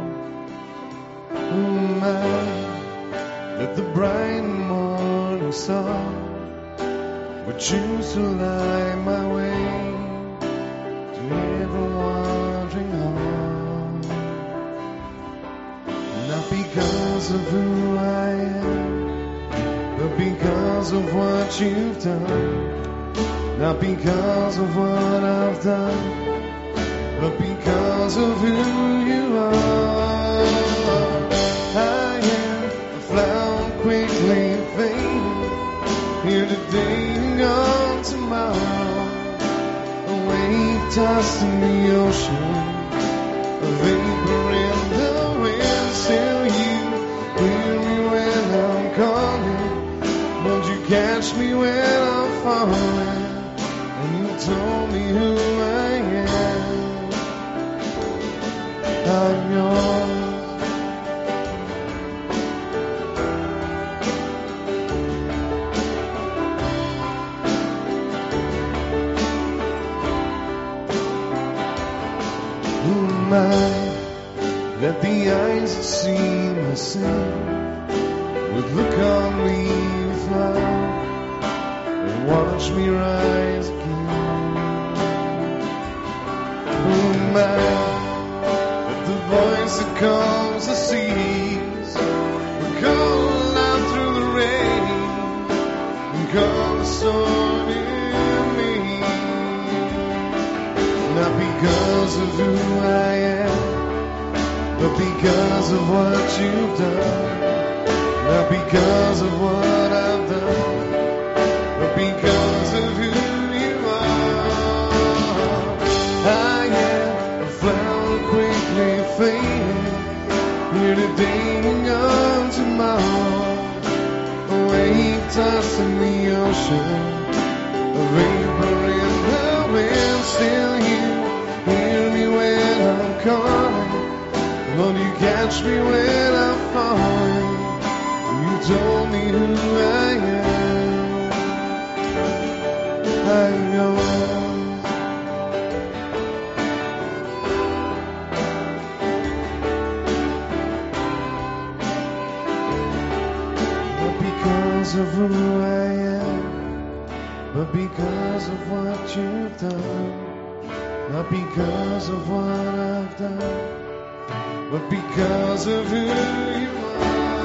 Who am I that the bright morning star would choose to light my way to ever wandering home? Not because of who I am, but because of what you've done. Not because of what I've done, but because of who you are. I am a flower quickly fading, here today and gone tomorrow. A wave tossed in the ocean, a vapor in the wind. Still you hear me when I'm calling, won't you catch me when I'm falling? And you told me who I am. I'm yours. Who am I that the eyes that see my sin would look on me with love and watch me rise again? Who am I that the voice that calms the seas would call out through the rain and calm the storm in me? Not because of who I am, but because of what you've done. Not because of what I've done, but because of who you are. I am a flower quickly fading, here today and gone tomorrow. A wave tossed in the ocean, a vapor in the wind. Still you hear me when I'm calling, won't you catch me when I'm falling? You told me who I am. I'm yours. Not because of who I am, but because of what you've done. Not because of what I've done, but because of who you are.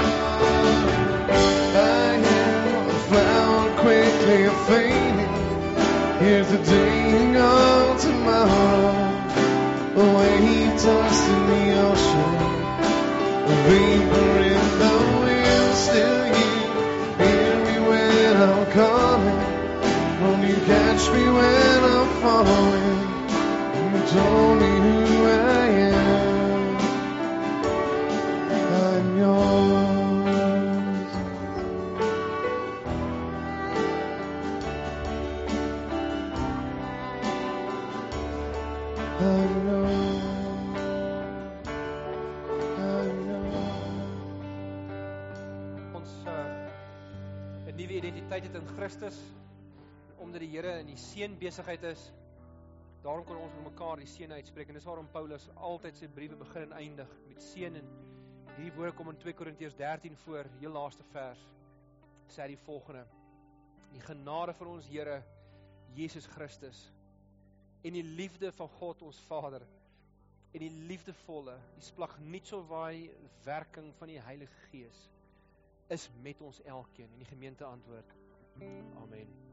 I am a flower quickly fading, here today and gone tomorrow. A wave tossed in the ocean, a vapor in the wind. Still you hear me when I'm calling, won't you catch me when I'm falling? You told me who I am. I'm yours. I'm yours. I'm yours. Ons 'n nuwe identiteit het in Christus, omdat die Here in die seën besigheid is. Daarom kan ons met mekaar die seën uitspreek, en dis waarom Paulus altyd sy briewe begin en eindig met seën. En hierdie woorde kom in 2 Korintiërs 13 voor, heel laaste vers, sê hy die volgende: die genade van ons Here Jesus Christus en die liefde van God ons Vader en die liefdevolle, die splagnietsowaai werking van die Heilige Gees is met ons elkeen. En die gemeente antwoord, amen.